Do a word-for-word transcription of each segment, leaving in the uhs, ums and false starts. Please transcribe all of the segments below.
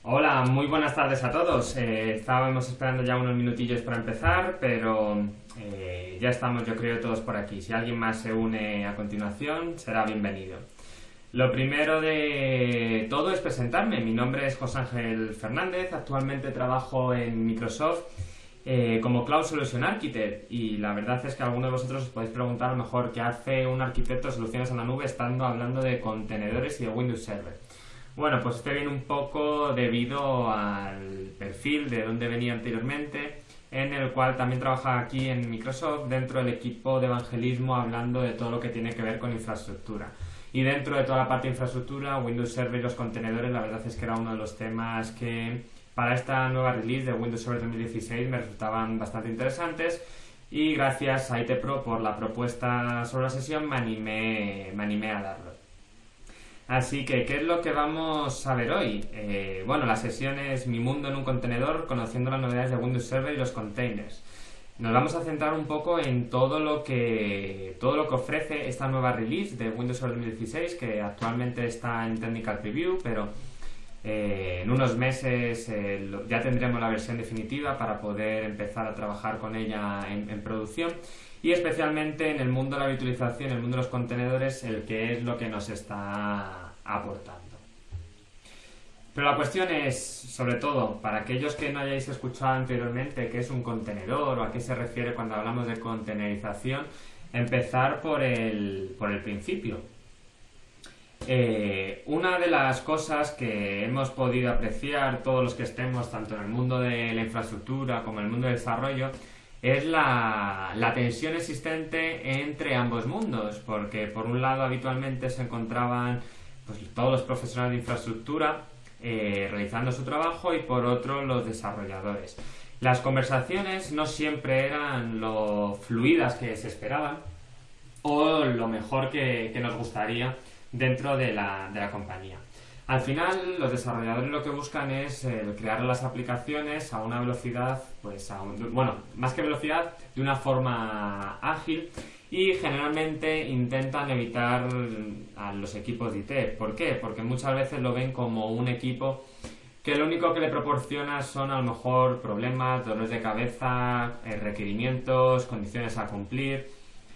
Hola, muy buenas tardes a todos. Eh, estábamos esperando ya unos minutillos para empezar, pero eh, ya estamos, yo creo, todos por aquí. Si alguien más se une a continuación, será bienvenido. Lo primero de todo es presentarme. Mi nombre es José Ángel Fernández. Actualmente trabajo en Microsoft eh, como Cloud Solution Architect, y la verdad es que algunos de vosotros os podéis preguntar a lo mejor qué hace un arquitecto de soluciones en la nube estando hablando de contenedores y de Windows Server. Bueno, pues este viene un poco debido al perfil de donde venía anteriormente, en el cual también trabaja aquí en Microsoft dentro del equipo de evangelismo, hablando de todo lo que tiene que ver con infraestructura. Y dentro de toda la parte de infraestructura, Windows Server y los contenedores, la verdad es que era uno de los temas que para esta nueva release de Windows Server dos mil dieciséis me resultaban bastante interesantes, y gracias a I T Pro por la propuesta sobre la sesión me animé, me animé a darlo. Así que, ¿qué es lo que vamos a ver hoy? Eh, bueno, la sesión es Mi mundo en un contenedor, conociendo las novedades de Windows Server y los containers. Nos vamos a centrar un poco en todo lo que todo lo que ofrece esta nueva release de Windows Server dos mil dieciséis, que actualmente está en Technical Preview, pero eh, en unos meses eh, ya tendremos la versión definitiva para poder empezar a trabajar con ella en, en producción. Y especialmente en el mundo de la virtualización, en el mundo de los contenedores, el que es lo que nos está aportando. Pero la cuestión es, sobre todo, para aquellos que no hayáis escuchado anteriormente qué es un contenedor o a qué se refiere cuando hablamos de contenerización, empezar por el, por el principio. Eh, una de las cosas que hemos podido apreciar todos los que estemos tanto en el mundo de la infraestructura como en el mundo del desarrollo es la, la tensión existente entre ambos mundos, porque por un lado habitualmente se encontraban pues, todos los profesionales de infraestructura eh, realizando su trabajo, y por otro los desarrolladores. Las conversaciones no siempre eran lo fluidas que se esperaban o lo mejor que, que nos gustaría dentro de la, de la compañía. Al final, los desarrolladores lo que buscan es eh, crear las aplicaciones a una velocidad, pues a un, bueno, más que velocidad, de una forma ágil, y generalmente intentan evitar a los equipos de I T. ¿Por qué? Porque muchas veces lo ven como un equipo que lo único que le proporciona son a lo mejor problemas, dolores de cabeza, eh, requerimientos, condiciones a cumplir,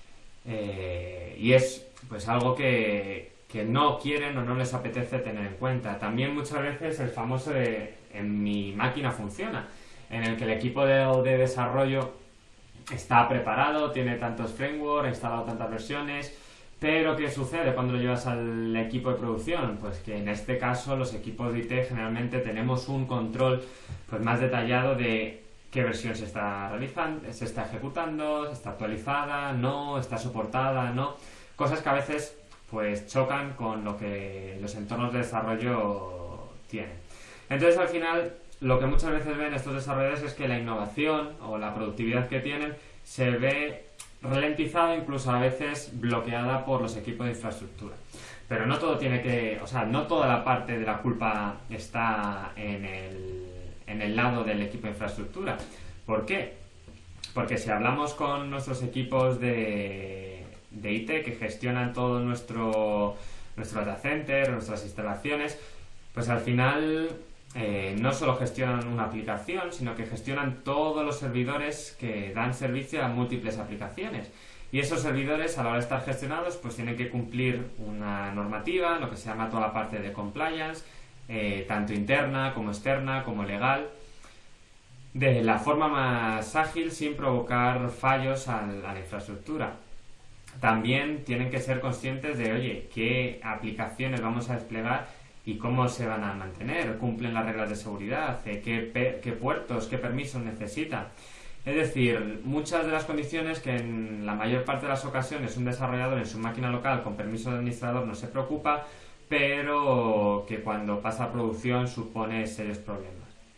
eh, y es pues algo que que no quieren o no les apetece tener en cuenta. También muchas veces el famoso de en mi máquina funciona, en el que el equipo de, de desarrollo está preparado, tiene tantos frameworks, ha instalado tantas versiones, pero ¿qué sucede cuando lo llevas al equipo de producción? Pues que en este caso los equipos de I T generalmente tenemos un control pues más detallado de qué versión se está realizando, se está ejecutando, está actualizada, no, está soportada, no, cosas que a veces pues chocan con lo que los entornos de desarrollo tienen. Entonces, al final, lo que muchas veces ven estos desarrolladores es que la innovación o la productividad que tienen se ve ralentizada, incluso a veces bloqueada por los equipos de infraestructura. Pero no todo tiene que, o sea, no toda la parte de la culpa está en el, en el lado del equipo de infraestructura. ¿Por qué? Porque si hablamos con nuestros equipos de de I T que gestionan todo nuestro nuestro data center, nuestras instalaciones, pues al final eh, no solo gestionan una aplicación, sino que gestionan todos los servidores que dan servicio a múltiples aplicaciones. Y esos servidores, a la hora de estar gestionados, pues tienen que cumplir una normativa, lo que se llama toda la parte de compliance, eh, tanto interna como externa, como legal, de la forma más ágil, sin provocar fallos a la infraestructura. También tienen que ser conscientes de, oye, qué aplicaciones vamos a desplegar y cómo se van a mantener, cumplen las reglas de seguridad, qué, qué puertos, qué permisos necesitan. Es decir, muchas de las condiciones que en la mayor parte de las ocasiones un desarrollador en su máquina local con permiso de administrador no se preocupa, pero que cuando pasa a producción supone serios problemas.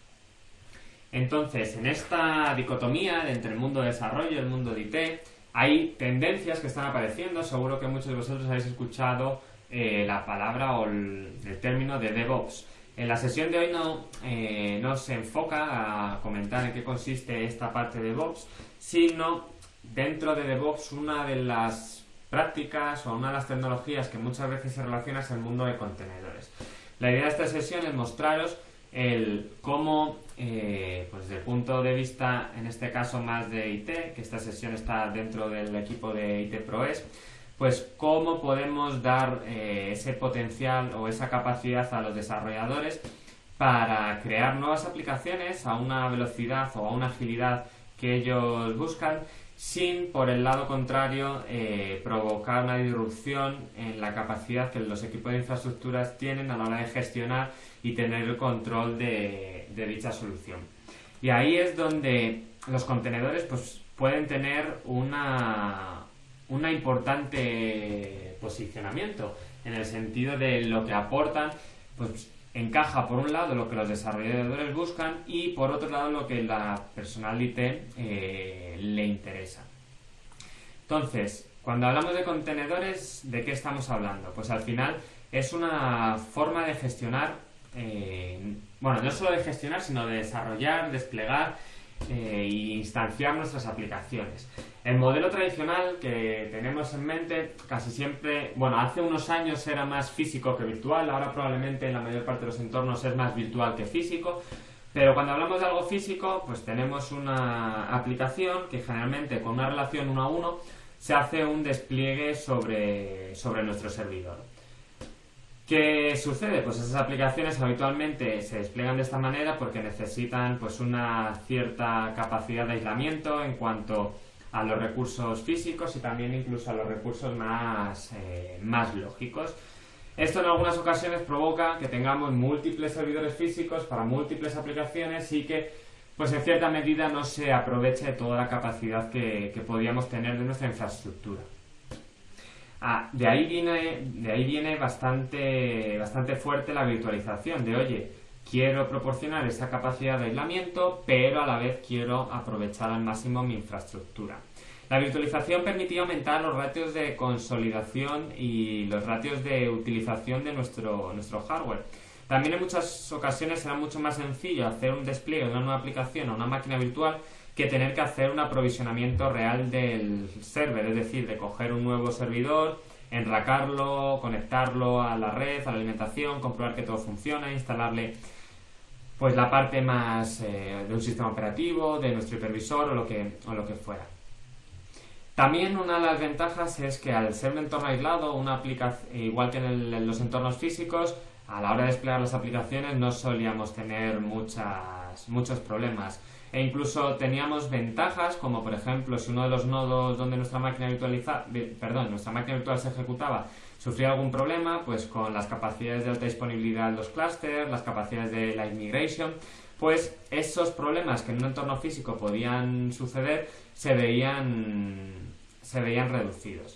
Entonces, en esta dicotomía entre el mundo de desarrollo y el mundo de I T, hay tendencias que están apareciendo. Seguro que muchos de vosotros habéis escuchado eh, la palabra o el, el término de DevOps. En la sesión de hoy no, eh, no se enfoca a comentar en qué consiste esta parte de DevOps, sino dentro de DevOps una de las prácticas o una de las tecnologías que muchas veces se relaciona es el mundo de contenedores. La idea de esta sesión es mostraros el cómo, eh, pues desde el punto de vista, en este caso más de I T, que esta sesión está dentro del equipo de I T ProES, pues cómo podemos dar eh, ese potencial o esa capacidad a los desarrolladores para crear nuevas aplicaciones a una velocidad o a una agilidad que ellos buscan, sin, por el lado contrario, eh, provocar una disrupción en la capacidad que los equipos de infraestructuras tienen a la hora de gestionar y tener el control de, de dicha solución. Y ahí es donde los contenedores pues, pueden tener una, una importante posicionamiento, en el sentido de lo que aportan, pues encaja por un lado lo que los desarrolladores buscan y por otro lado lo que la personal de I T eh, le interesa. Entonces, cuando hablamos de contenedores, ¿de qué estamos hablando? Pues al final es una forma de gestionar, eh, bueno, no solo de gestionar, sino de desarrollar, desplegar eh, e instanciar nuestras aplicaciones. El modelo tradicional que tenemos en mente casi siempre, bueno, hace unos años era más físico que virtual, ahora probablemente en la mayor parte de los entornos es más virtual que físico, pero cuando hablamos de algo físico, pues tenemos una aplicación que generalmente con una relación uno a uno se hace un despliegue sobre, sobre nuestro servidor. ¿Qué sucede? Pues esas aplicaciones habitualmente se despliegan de esta manera porque necesitan pues una cierta capacidad de aislamiento en cuanto a los recursos físicos y también incluso a los recursos más, eh, más lógicos. Esto en algunas ocasiones provoca que tengamos múltiples servidores físicos para múltiples aplicaciones y que pues en cierta medida no se aproveche toda la capacidad que, que podríamos tener de nuestra infraestructura. Ah, de ahí viene, de ahí viene bastante, bastante fuerte la virtualización de, oye, quiero proporcionar esa capacidad de aislamiento, pero a la vez quiero aprovechar al máximo mi infraestructura. La virtualización permitía aumentar los ratios de consolidación y los ratios de utilización de nuestro, nuestro hardware. También en muchas ocasiones será mucho más sencillo hacer un despliegue de una nueva aplicación a una máquina virtual que tener que hacer un aprovisionamiento real del server, es decir, de coger un nuevo servidor, enracarlo, conectarlo a la red, a la alimentación, comprobar que todo funciona, instalarle pues la parte más eh, de un sistema operativo, de nuestro hipervisor o lo que, o lo que fuera. También una de las ventajas es que al ser un entorno aislado, una aplicación, igual que en, el, en los entornos físicos, a la hora de desplegar las aplicaciones no solíamos tener muchas, muchos problemas. E incluso teníamos ventajas, como por ejemplo si uno de los nodos donde nuestra máquina virtualiza, perdón, nuestra máquina virtual se ejecutaba sufría algún problema, pues con las capacidades de alta disponibilidad en los clusters, las capacidades de live migration, pues esos problemas que en un entorno físico podían suceder se veían, se veían reducidos.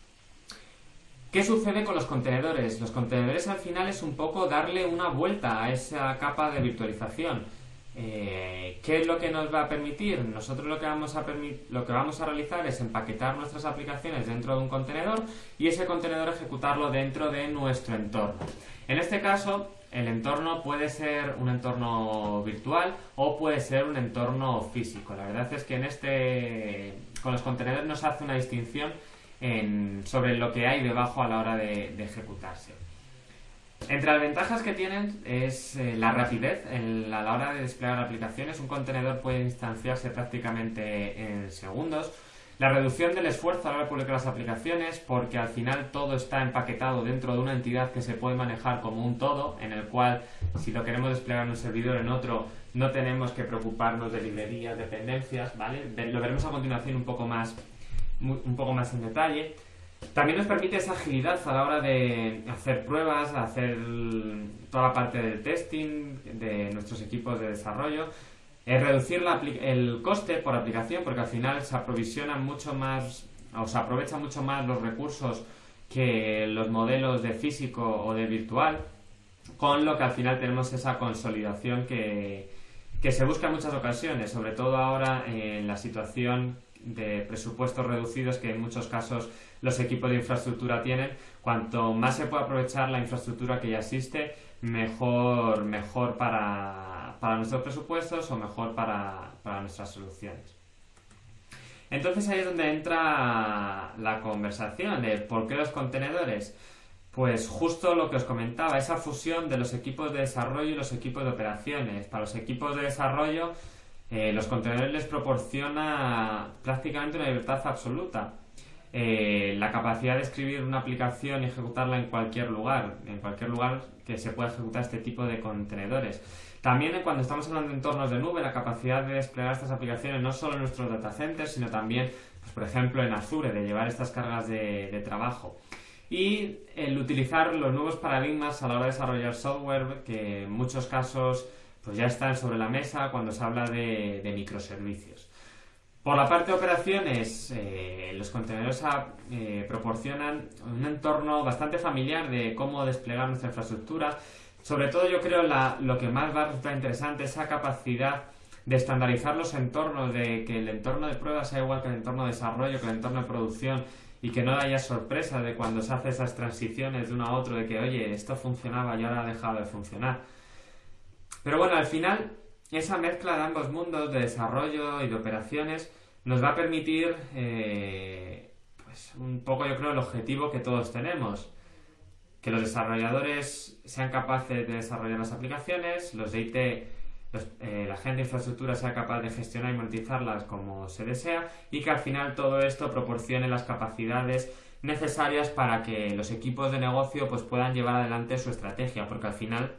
¿Qué sucede con los contenedores? Los contenedores al final es un poco darle una vuelta a esa capa de virtualización. Eh, ¿Qué es lo que nos va a permitir? Nosotros lo que, vamos a lo que vamos a realizar es empaquetar nuestras aplicaciones dentro de un contenedor y ese contenedor ejecutarlo dentro de nuestro entorno. En este caso, el entorno puede ser un entorno virtual o puede ser un entorno físico. La verdad es que en este, con los contenedores no se hace una distinción en, sobre lo que hay debajo a la hora de, de ejecutarse. Entre las ventajas que tienen es eh, la rapidez en la, a la hora de desplegar aplicaciones. Un contenedor puede instanciarse prácticamente en segundos. La reducción del esfuerzo a la hora de publicar las aplicaciones, porque al final todo está empaquetado dentro de una entidad que se puede manejar como un todo, en el cual si lo queremos desplegar en un servidor o en otro, no tenemos que preocuparnos de librerías, dependencias, ¿vale? Lo veremos a continuación un poco más, un poco más en detalle. También nos permite esa agilidad a la hora de hacer pruebas, hacer toda la parte del testing de nuestros equipos de desarrollo, es reducir la, el coste por aplicación, porque al final se aprovisionan mucho más, o se aprovechan mucho más los recursos que los modelos de físico o de virtual, con lo que al final tenemos esa consolidación que, que se busca en muchas ocasiones, sobre todo ahora en la situación de presupuestos reducidos que en muchos casos los equipos de infraestructura tienen. Cuanto más se puede aprovechar la infraestructura que ya existe, mejor, mejor para, para nuestros presupuestos o mejor para, para nuestras soluciones. Entonces ahí es donde entra la conversación de ¿por qué los contenedores? Pues justo lo que os comentaba, esa fusión de los equipos de desarrollo y los equipos de operaciones. Para los equipos de desarrollo, eh, los contenedores les proporciona prácticamente una libertad absoluta. Eh, la capacidad de escribir una aplicación y ejecutarla en cualquier lugar, en cualquier lugar que se pueda ejecutar este tipo de contenedores. También cuando estamos hablando de entornos de nube, la capacidad de desplegar estas aplicaciones no solo en nuestros data centers, sino también, pues, por ejemplo, en Azure, de llevar estas cargas de, de trabajo. Y el utilizar los nuevos paradigmas a la hora de desarrollar software, que en muchos casos pues ya están sobre la mesa cuando se habla de, de microservicios. Por la parte de operaciones, eh, los contenedores eh, proporcionan un entorno bastante familiar de cómo desplegar nuestra infraestructura. Sobre todo, yo creo la, lo que más va a resultar interesante es esa capacidad de estandarizar los entornos, de que el entorno de prueba sea igual que el entorno de desarrollo, que el entorno de producción, y que no haya sorpresa de cuando se hacen esas transiciones de uno a otro, de que, oye, esto funcionaba y ahora ha dejado de funcionar. Pero bueno, al final, esa mezcla de ambos mundos, de desarrollo y de operaciones, nos va a permitir, eh, pues un poco, yo creo, el objetivo que todos tenemos. Que los desarrolladores sean capaces de desarrollar las aplicaciones, los de I T, los, eh, la gente de infraestructura sea capaz de gestionar y monetizarlas como se desea, y que al final todo esto proporcione las capacidades necesarias para que los equipos de negocio pues puedan llevar adelante su estrategia, porque al final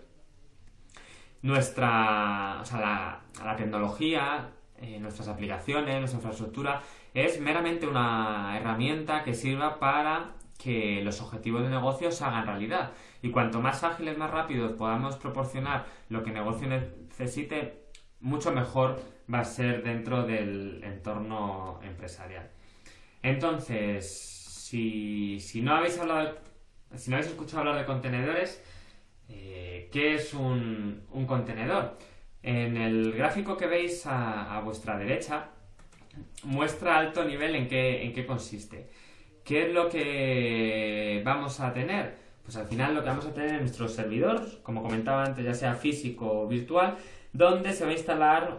nuestra, o sea, la, la tecnología, eh, nuestras aplicaciones, nuestra infraestructura es meramente una herramienta que sirva para que los objetivos de negocio se hagan realidad. Y cuanto más ágiles, más rápidos podamos proporcionar lo que el negocio necesite, mucho mejor va a ser dentro del entorno empresarial. Entonces, si, si no habéis hablado, si no habéis escuchado hablar de contenedores, eh, ¿qué es un, un contenedor? En el gráfico que veis a, a vuestra derecha, muestra a alto nivel en qué, en qué consiste. ¿Qué es lo que vamos a tener? Pues al final lo que vamos a tener es nuestro servidor, como comentaba antes, ya sea físico o virtual, donde se va a instalar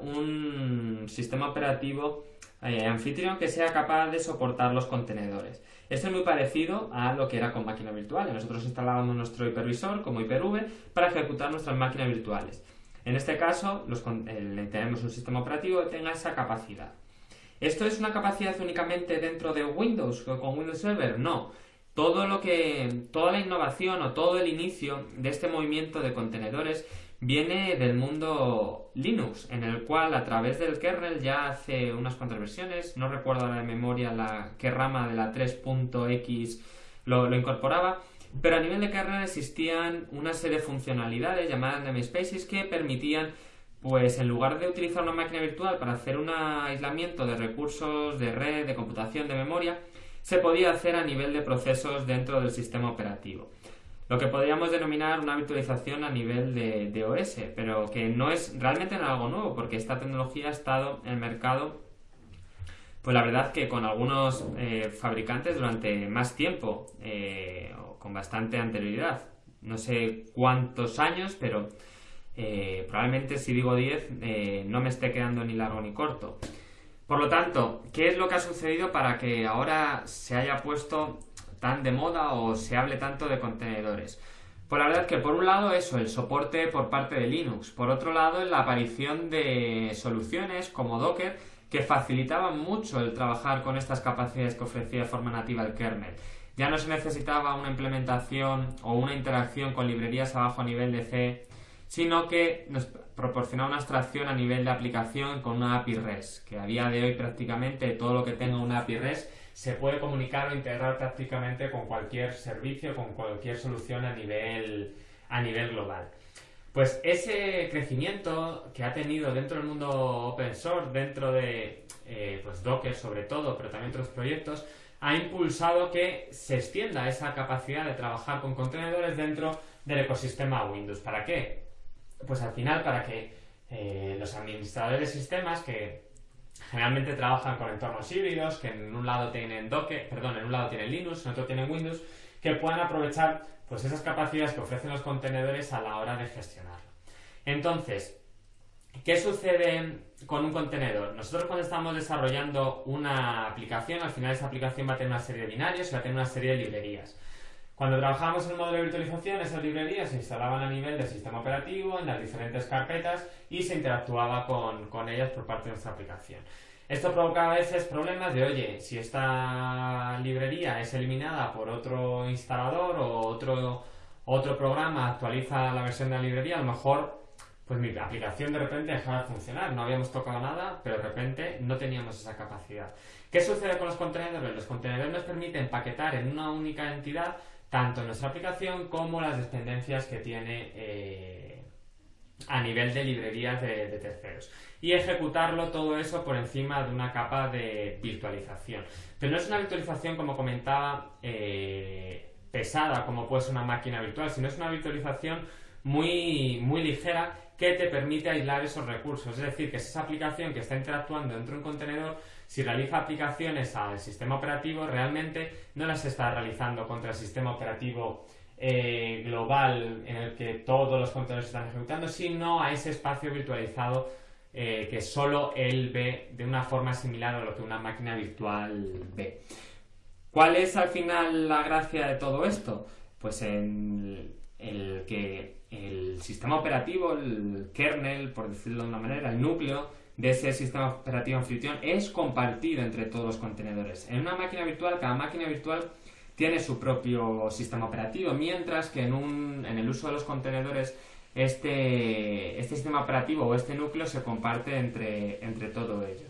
un sistema operativo eh, anfitrión que sea capaz de soportar los contenedores. Esto es muy parecido a lo que era con máquinas virtuales. Nosotros instalábamos nuestro hipervisor como Hyper-V para ejecutar nuestras máquinas virtuales. En este caso, los, eh, tenemos un sistema operativo que tenga esa capacidad. ¿Esto es una capacidad únicamente dentro de Windows o con Windows Server? No. Todo lo que, toda la innovación o todo el inicio de este movimiento de contenedores viene del mundo Linux, en el cual a través del kernel ya hace unas cuantas versiones, no recuerdo ahora de memoria la, qué rama de la tres punto equis lo, lo incorporaba, pero a nivel de kernel existían una serie de funcionalidades llamadas namespaces que permitían, pues en lugar de utilizar una máquina virtual para hacer un aislamiento de recursos de red, de computación, de memoria, se podía hacer a nivel de procesos dentro del sistema operativo. Lo que podríamos denominar una virtualización a nivel de, de O S, pero que no es realmente algo nuevo, porque esta tecnología ha estado en el mercado, pues la verdad que con algunos eh, fabricantes durante más tiempo, eh, o con bastante anterioridad. No sé cuántos años, pero eh, probablemente si digo diez eh, no me esté quedando ni largo ni corto. Por lo tanto, ¿qué es lo que ha sucedido para que ahora se haya puesto tan de moda o se hable tanto de contenedores? Pues la verdad es que por un lado eso, el soporte por parte de Linux. Por otro lado, la aparición de soluciones como Docker que facilitaban mucho el trabajar con estas capacidades que ofrecía de forma nativa el kernel. Ya no se necesitaba una implementación o una interacción con librerías a bajo nivel de C, sino que nos proporcionaba una abstracción a nivel de aplicación con una A P I REST, que a día de hoy prácticamente todo lo que tenga una A P I REST se puede comunicar o integrar prácticamente con cualquier servicio, con cualquier solución a nivel, a nivel global. Pues ese crecimiento que ha tenido dentro del mundo open source, dentro de eh, pues Docker sobre todo, pero también otros proyectos, ha impulsado que se extienda esa capacidad de trabajar con contenedores dentro del ecosistema Windows. ¿Para qué? Pues al final para que eh, los administradores de sistemas que generalmente trabajan con entornos híbridos, que en un lado tienen Docker, perdón, en un lado tienen Linux, en otro tienen Windows, que puedan aprovechar pues esas capacidades que ofrecen los contenedores a la hora de gestionarlo. Entonces, ¿qué sucede con un contenedor? Nosotros cuando estamos desarrollando una aplicación, al final esa aplicación va a tener una serie de binarios y va a tener una serie de librerías. Cuando trabajábamos en el modelo de virtualización, esas librerías se instalaban a nivel del sistema operativo, en las diferentes carpetas, y se interactuaba con, con ellas por parte de nuestra aplicación. Esto provocaba a veces problemas de, oye, si esta librería es eliminada por otro instalador o otro, otro programa actualiza la versión de la librería, a lo mejor pues mi aplicación de repente dejaba de funcionar. No habíamos tocado nada, pero de repente no teníamos esa capacidad. ¿Qué sucede con los contenedores? Los contenedores nos permiten empaquetar en una única entidad tanto nuestra aplicación como las dependencias que tiene eh, a nivel de librerías de, de terceros, y ejecutarlo todo eso por encima de una capa de virtualización. Pero no es una virtualización, como comentaba, eh, pesada, como puede ser una máquina virtual, sino es una virtualización muy, muy ligera que te permite aislar esos recursos. Es decir, que es esa aplicación que está interactuando dentro de un contenedor, si realiza aplicaciones al sistema operativo, realmente no las está realizando contra el sistema operativo eh, global en el que todos los contenedores están ejecutando, sino a ese espacio virtualizado eh, que solo él ve de una forma similar a lo que una máquina virtual ve. ¿Cuál es al final la gracia de todo esto? Pues en el que el sistema operativo, el kernel, por decirlo de una manera, el núcleo de ese sistema operativo anfitrión es compartido entre todos los contenedores. En una máquina virtual, cada máquina virtual tiene su propio sistema operativo, mientras que en, un, en el uso de los contenedores este, este sistema operativo o este núcleo se comparte entre, entre todos ellos.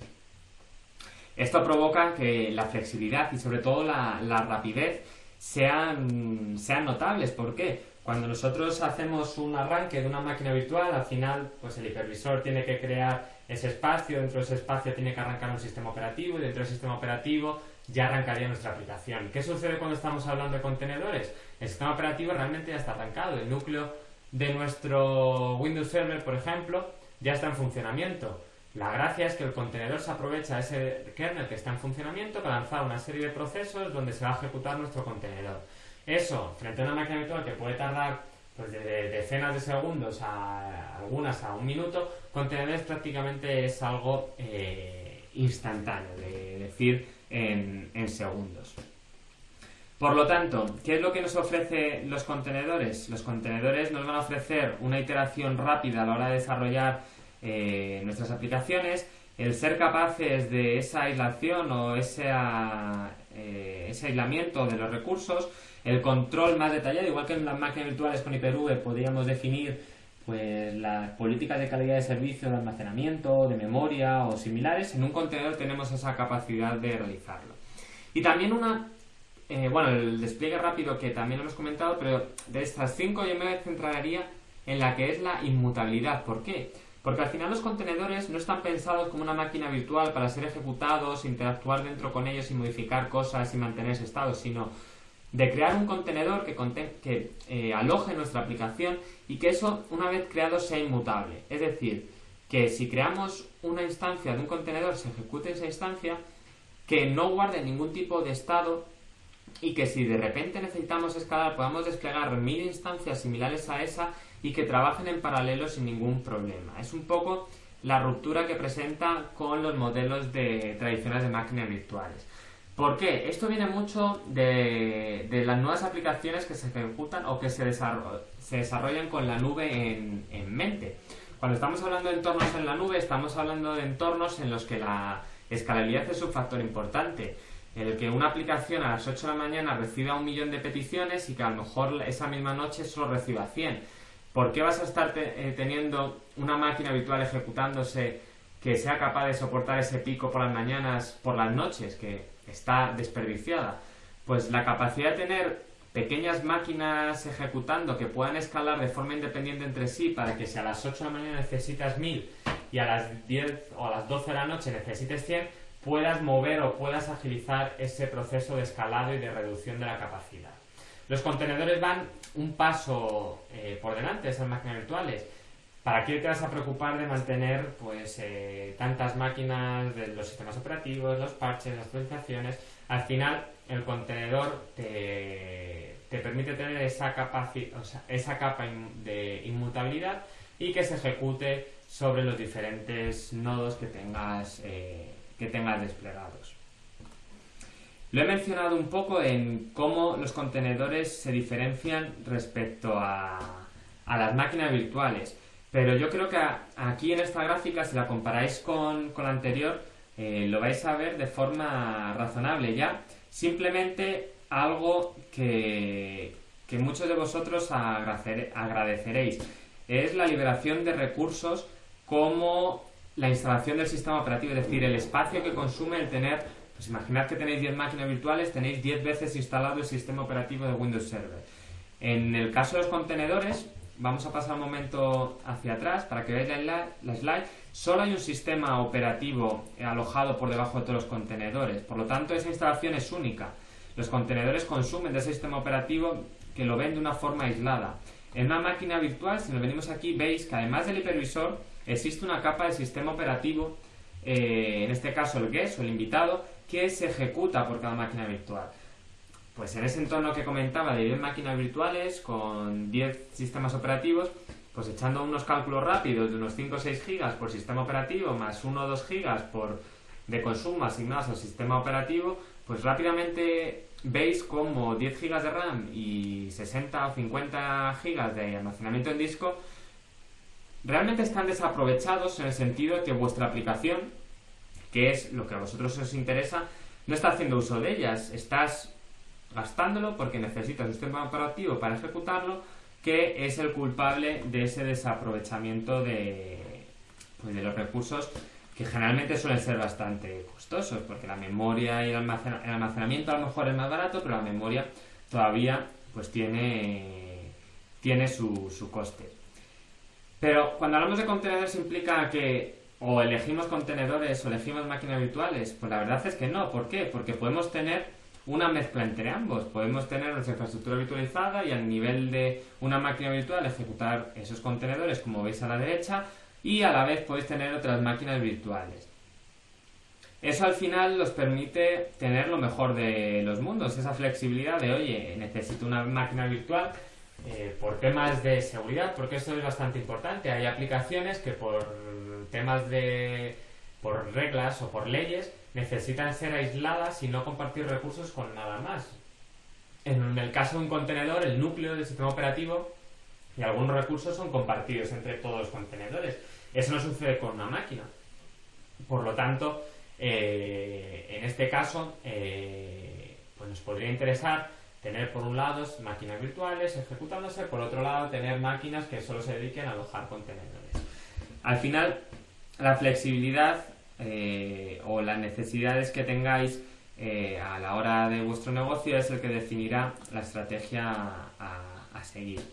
Esto provoca que la flexibilidad y sobre todo la, la rapidez sean, sean notables. ¿Por qué? Cuando nosotros hacemos un arranque de una máquina virtual, al final pues el hipervisor tiene que crear ese espacio, dentro de ese espacio tiene que arrancar un sistema operativo y dentro del sistema operativo ya arrancaría nuestra aplicación. ¿Qué sucede cuando estamos hablando de contenedores? El sistema operativo realmente ya está arrancado, el núcleo de nuestro Windows Server, por ejemplo, ya está en funcionamiento. La gracia es que el contenedor se aprovecha de ese kernel que está en funcionamiento para lanzar una serie de procesos donde se va a ejecutar nuestro contenedor. Eso, frente a una máquina virtual que puede tardar pues, de decenas de segundos a algunas a un minuto, contenedores prácticamente es algo eh, instantáneo, de decir en, en segundos. Por lo tanto, ¿qué es lo que nos ofrece los contenedores? Los contenedores nos van a ofrecer una iteración rápida a la hora de desarrollar eh, nuestras aplicaciones, el ser capaces de esa aislación o ese, eh, ese aislamiento de los recursos, el control más detallado, igual que en las máquinas virtuales con Hyper-V podríamos definir pues las políticas de calidad de servicio, de almacenamiento, de memoria o similares. En un contenedor tenemos esa capacidad de realizarlo. Y también una, eh, bueno, el despliegue rápido que también hemos comentado, pero de estas cinco yo me centraría en la que es la inmutabilidad. ¿Por qué? Porque al final los contenedores no están pensados como una máquina virtual para ser ejecutados, interactuar dentro con ellos y modificar cosas y mantener ese estado, sino de crear un contenedor que, que eh, aloje nuestra aplicación y que eso, una vez creado, sea inmutable. Es decir, que si creamos una instancia de un contenedor, se ejecute esa instancia, que no guarde ningún tipo de estado y que si de repente necesitamos escalar, podamos desplegar mil instancias similares a esa y que trabajen en paralelo sin ningún problema. Es un poco la ruptura que presenta con los modelos de, tradicionales de máquinas virtuales. ¿Por qué? Esto viene mucho de, de las nuevas aplicaciones que se ejecutan o que se, desarroll, se desarrollan con la nube en, en mente. Cuando estamos hablando de entornos en la nube, estamos hablando de entornos en los que la escalabilidad es un factor importante. En el que una aplicación a las ocho de la mañana reciba un millón de peticiones y que a lo mejor esa misma noche solo reciba cien. ¿Por qué vas a estar te, eh, teniendo una máquina virtual ejecutándose que sea capaz de soportar ese pico por las mañanas, por las noches, que está desperdiciada? Pues la capacidad de tener pequeñas máquinas ejecutando que puedan escalar de forma independiente entre sí para que si a las ocho de la mañana necesitas mil y a las diez o a las doce de la noche necesites cien, puedas mover o puedas agilizar ese proceso de escalado y de reducción de la capacidad. Los contenedores van un paso eh, por delante de esas máquinas virtuales. ¿Para qué te vas a preocupar de mantener pues, eh, tantas máquinas de los sistemas operativos, los parches, las actualizaciones? Al final, el contenedor te, te permite tener esa, capaci- o sea, esa capa de inmutabilidad y que se ejecute sobre los diferentes nodos que tengas, eh, que tengas desplegados. Lo he mencionado un poco en cómo los contenedores se diferencian respecto a, a las máquinas virtuales. Pero yo creo que a, aquí en esta gráfica, si la comparáis con, con la anterior, eh, lo vais a ver de forma razonable ya. Simplemente algo que, que muchos de vosotros agradecer, agradeceréis. Es la liberación de recursos como la instalación del sistema operativo, es decir, el espacio que consume el tener, pues imaginad que tenéis diez máquinas virtuales, tenéis diez veces instalado el sistema operativo de Windows Server. En el caso de los contenedores, vamos a pasar un momento hacia atrás para que veáis la, la slide, solo hay un sistema operativo alojado por debajo de todos los contenedores, por lo tanto esa instalación es única. Los contenedores consumen de ese sistema operativo que lo ven de una forma aislada. En una máquina virtual, si nos venimos aquí, veis que además del hipervisor existe una capa de sistema operativo, eh, en este caso el guest o el invitado, que se ejecuta por cada máquina virtual. Pues en ese entorno que comentaba de diez máquinas virtuales con diez sistemas operativos, pues echando unos cálculos rápidos de unos cinco o seis gigas por sistema operativo más uno o dos gigas por, de consumo asignados al sistema operativo, pues rápidamente veis como diez gigas de RAM y sesenta o cincuenta gigas de almacenamiento en disco realmente están desaprovechados en el sentido de que vuestra aplicación, que es lo que a vosotros os interesa, no está haciendo uso de ellas. Estás gastándolo porque necesitas un sistema operativo para ejecutarlo, que es el culpable de ese desaprovechamiento de, pues de los recursos, que generalmente suelen ser bastante costosos, porque la memoria y el, almacen el almacenamiento a lo mejor es más barato, pero la memoria todavía pues tiene, tiene su, su coste. Pero cuando hablamos de contenedores implica que o elegimos contenedores o elegimos máquinas virtuales, pues la verdad es que no. ¿Por qué? Porque podemos tener una mezcla entre ambos. Podemos tener nuestra infraestructura virtualizada y al nivel de una máquina virtual ejecutar esos contenedores, como veis a la derecha, y a la vez podéis tener otras máquinas virtuales. Eso al final os permite tener lo mejor de los mundos, esa flexibilidad de, oye, necesito una máquina virtual eh, por temas de seguridad, porque eso es bastante importante. Hay aplicaciones que por temas de, por reglas o por leyes, necesitan ser aisladas y no compartir recursos con nada más. En el caso de un contenedor, el núcleo del sistema operativo y algunos recursos son compartidos entre todos los contenedores. Eso no sucede con una máquina. Por lo tanto, eh, en este caso, eh, pues nos podría interesar tener por un lado máquinas virtuales ejecutándose, por otro lado tener máquinas que solo se dediquen a alojar contenedores. Al final, la flexibilidad eh, o las necesidades que tengáis eh, a la hora de vuestro negocio es el que definirá la estrategia a, a seguir.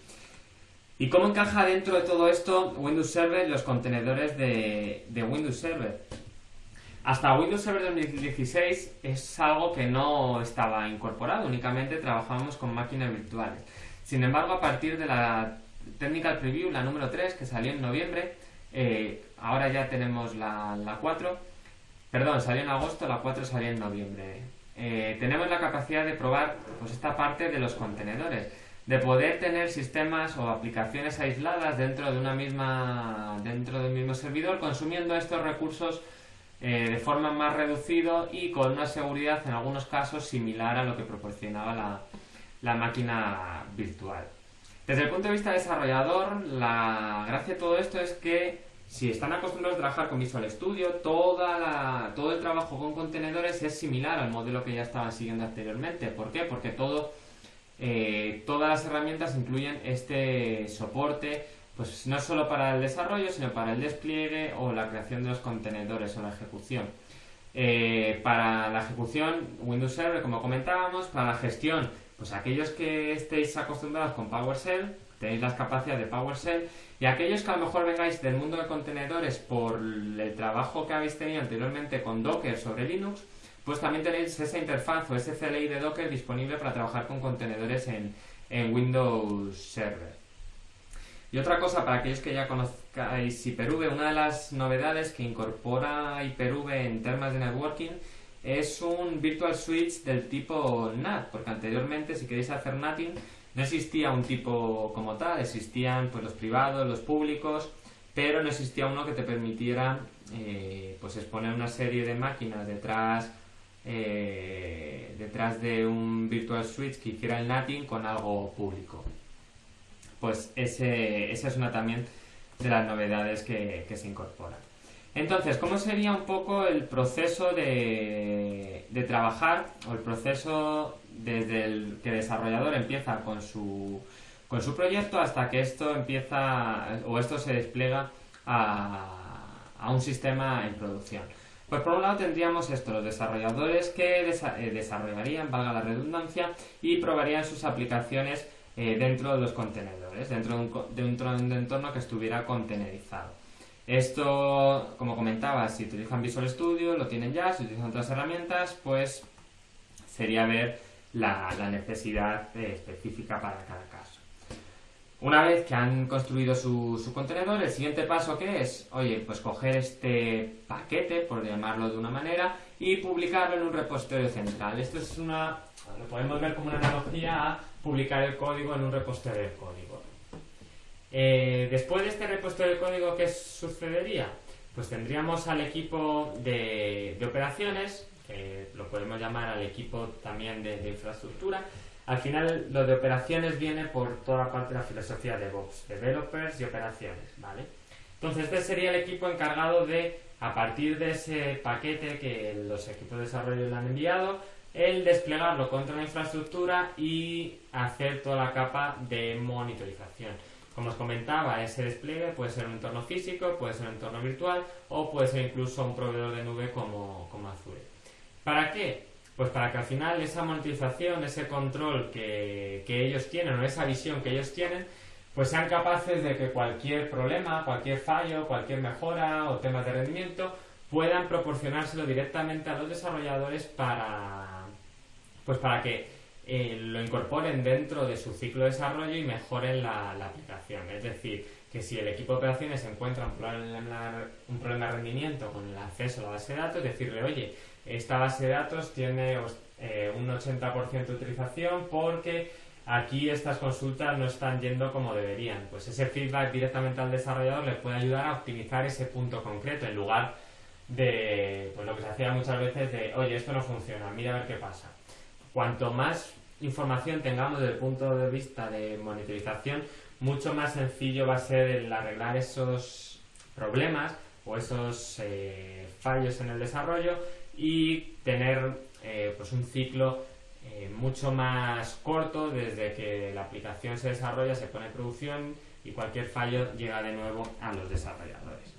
¿Y cómo encaja dentro de todo esto Windows Server y los contenedores de, de Windows Server? Hasta Windows Server dos mil dieciséis es algo que no estaba incorporado, únicamente trabajábamos con máquinas virtuales. Sin embargo, a partir de la Technical Preview, la número tres, que salió en noviembre, eh, ahora ya tenemos la, la cuatro, perdón, salió en agosto, la cuatro salió en noviembre. Eh, tenemos la capacidad de probar pues, esta parte de los contenedores, de poder tener sistemas o aplicaciones aisladas dentro de una misma, dentro del mismo servidor, consumiendo estos recursos eh, de forma más reducida y con una seguridad en algunos casos similar a lo que proporcionaba la, la máquina virtual. Desde el punto de vista desarrollador, la gracia de todo esto es que si están acostumbrados a trabajar con Visual Studio, toda la, todo el trabajo con contenedores es similar al modelo que ya estaban siguiendo anteriormente. ¿Por qué? Porque todo Eh, todas las herramientas incluyen este soporte, pues no solo para el desarrollo, sino para el despliegue o la creación de los contenedores o la ejecución. Eh, para la ejecución, Windows Server, como comentábamos, para la gestión, pues aquellos que estéis acostumbrados con PowerShell, tenéis las capacidades de PowerShell, y aquellos que a lo mejor vengáis del mundo de contenedores por el trabajo que habéis tenido anteriormente con Docker sobre Linux, pues también tenéis esa interfaz o ese C L I de Docker disponible para trabajar con contenedores en, en Windows Server. Y otra cosa, para aquellos que ya conozcáis Hyper-V, una de las novedades que incorpora Hyper-V en temas de networking es un Virtual Switch del tipo N A T, porque anteriormente, si queréis hacer NATing, no existía un tipo como tal, existían pues, los privados, los públicos, pero no existía uno que te permitiera eh, pues exponer una serie de máquinas detrás eh, detrás de un virtual switch que hiciera el NATing con algo público. Pues ese, esa es una también de las novedades que, que se incorporan. Entonces, ¿cómo sería un poco el proceso de, de trabajar, o el proceso desde el que el desarrollador empieza con su, con su proyecto hasta que esto empieza, o esto se despliega a, a un sistema en producción? Pues por un lado tendríamos esto, los desarrolladores que desa eh, desarrollarían, valga la redundancia, y probarían sus aplicaciones eh, dentro de los contenedores, dentro de un, de un, de un entorno que estuviera contenerizado. Esto, como comentaba, si utilizan Visual Studio, lo tienen ya; si utilizan otras herramientas, pues sería ver la, la necesidad eh, específica para cada caso. Una vez que han construido su, su contenedor, el siguiente paso, ¿qué es? Oye, pues coger este paquete, por llamarlo de una manera, y publicarlo en un repositorio central. Esto es una, lo podemos ver como una analogía a publicar el código en un repositorio de código. Eh, después de este repositorio de código, ¿qué sucedería? Pues tendríamos al equipo de, de operaciones, que lo podemos llamar al equipo también de, de infraestructura. Al final, lo de operaciones viene por toda la parte de la filosofía de DevOps, developers y operaciones, ¿vale? Entonces, este sería el equipo encargado de, a partir de ese paquete que los equipos de desarrollo le han enviado, el desplegarlo contra la infraestructura y hacer toda la capa de monitorización. Como os comentaba, ese despliegue puede ser un entorno físico, puede ser un entorno virtual o puede ser incluso un proveedor de nube como, como Azure. ¿Para qué? Pues para que al final esa monitorización, ese control que, que ellos tienen, o esa visión que ellos tienen, pues sean capaces de que cualquier problema, cualquier fallo, cualquier mejora o temas de rendimiento puedan proporcionárselo directamente a los desarrolladores para, pues para que eh, lo incorporen dentro de su ciclo de desarrollo y mejoren la, la aplicación. Es decir, que si el equipo de operaciones encuentra un problema, un problema de rendimiento con el acceso a la base de datos, decirle, oye, esta base de datos tiene eh, un ochenta por ciento de utilización porque aquí estas consultas no están yendo como deberían. Pues ese feedback directamente al desarrollador le puede ayudar a optimizar ese punto concreto, en lugar de pues lo que se hacía muchas veces de, oye, esto no funciona, mira a ver qué pasa. Cuanto más información tengamos desde el punto de vista de monitorización, mucho más sencillo va a ser el arreglar esos problemas o esos eh, fallos en el desarrollo y tener eh, pues un ciclo eh, mucho más corto desde que la aplicación se desarrolla, se pone en producción y cualquier fallo llega de nuevo a los desarrolladores.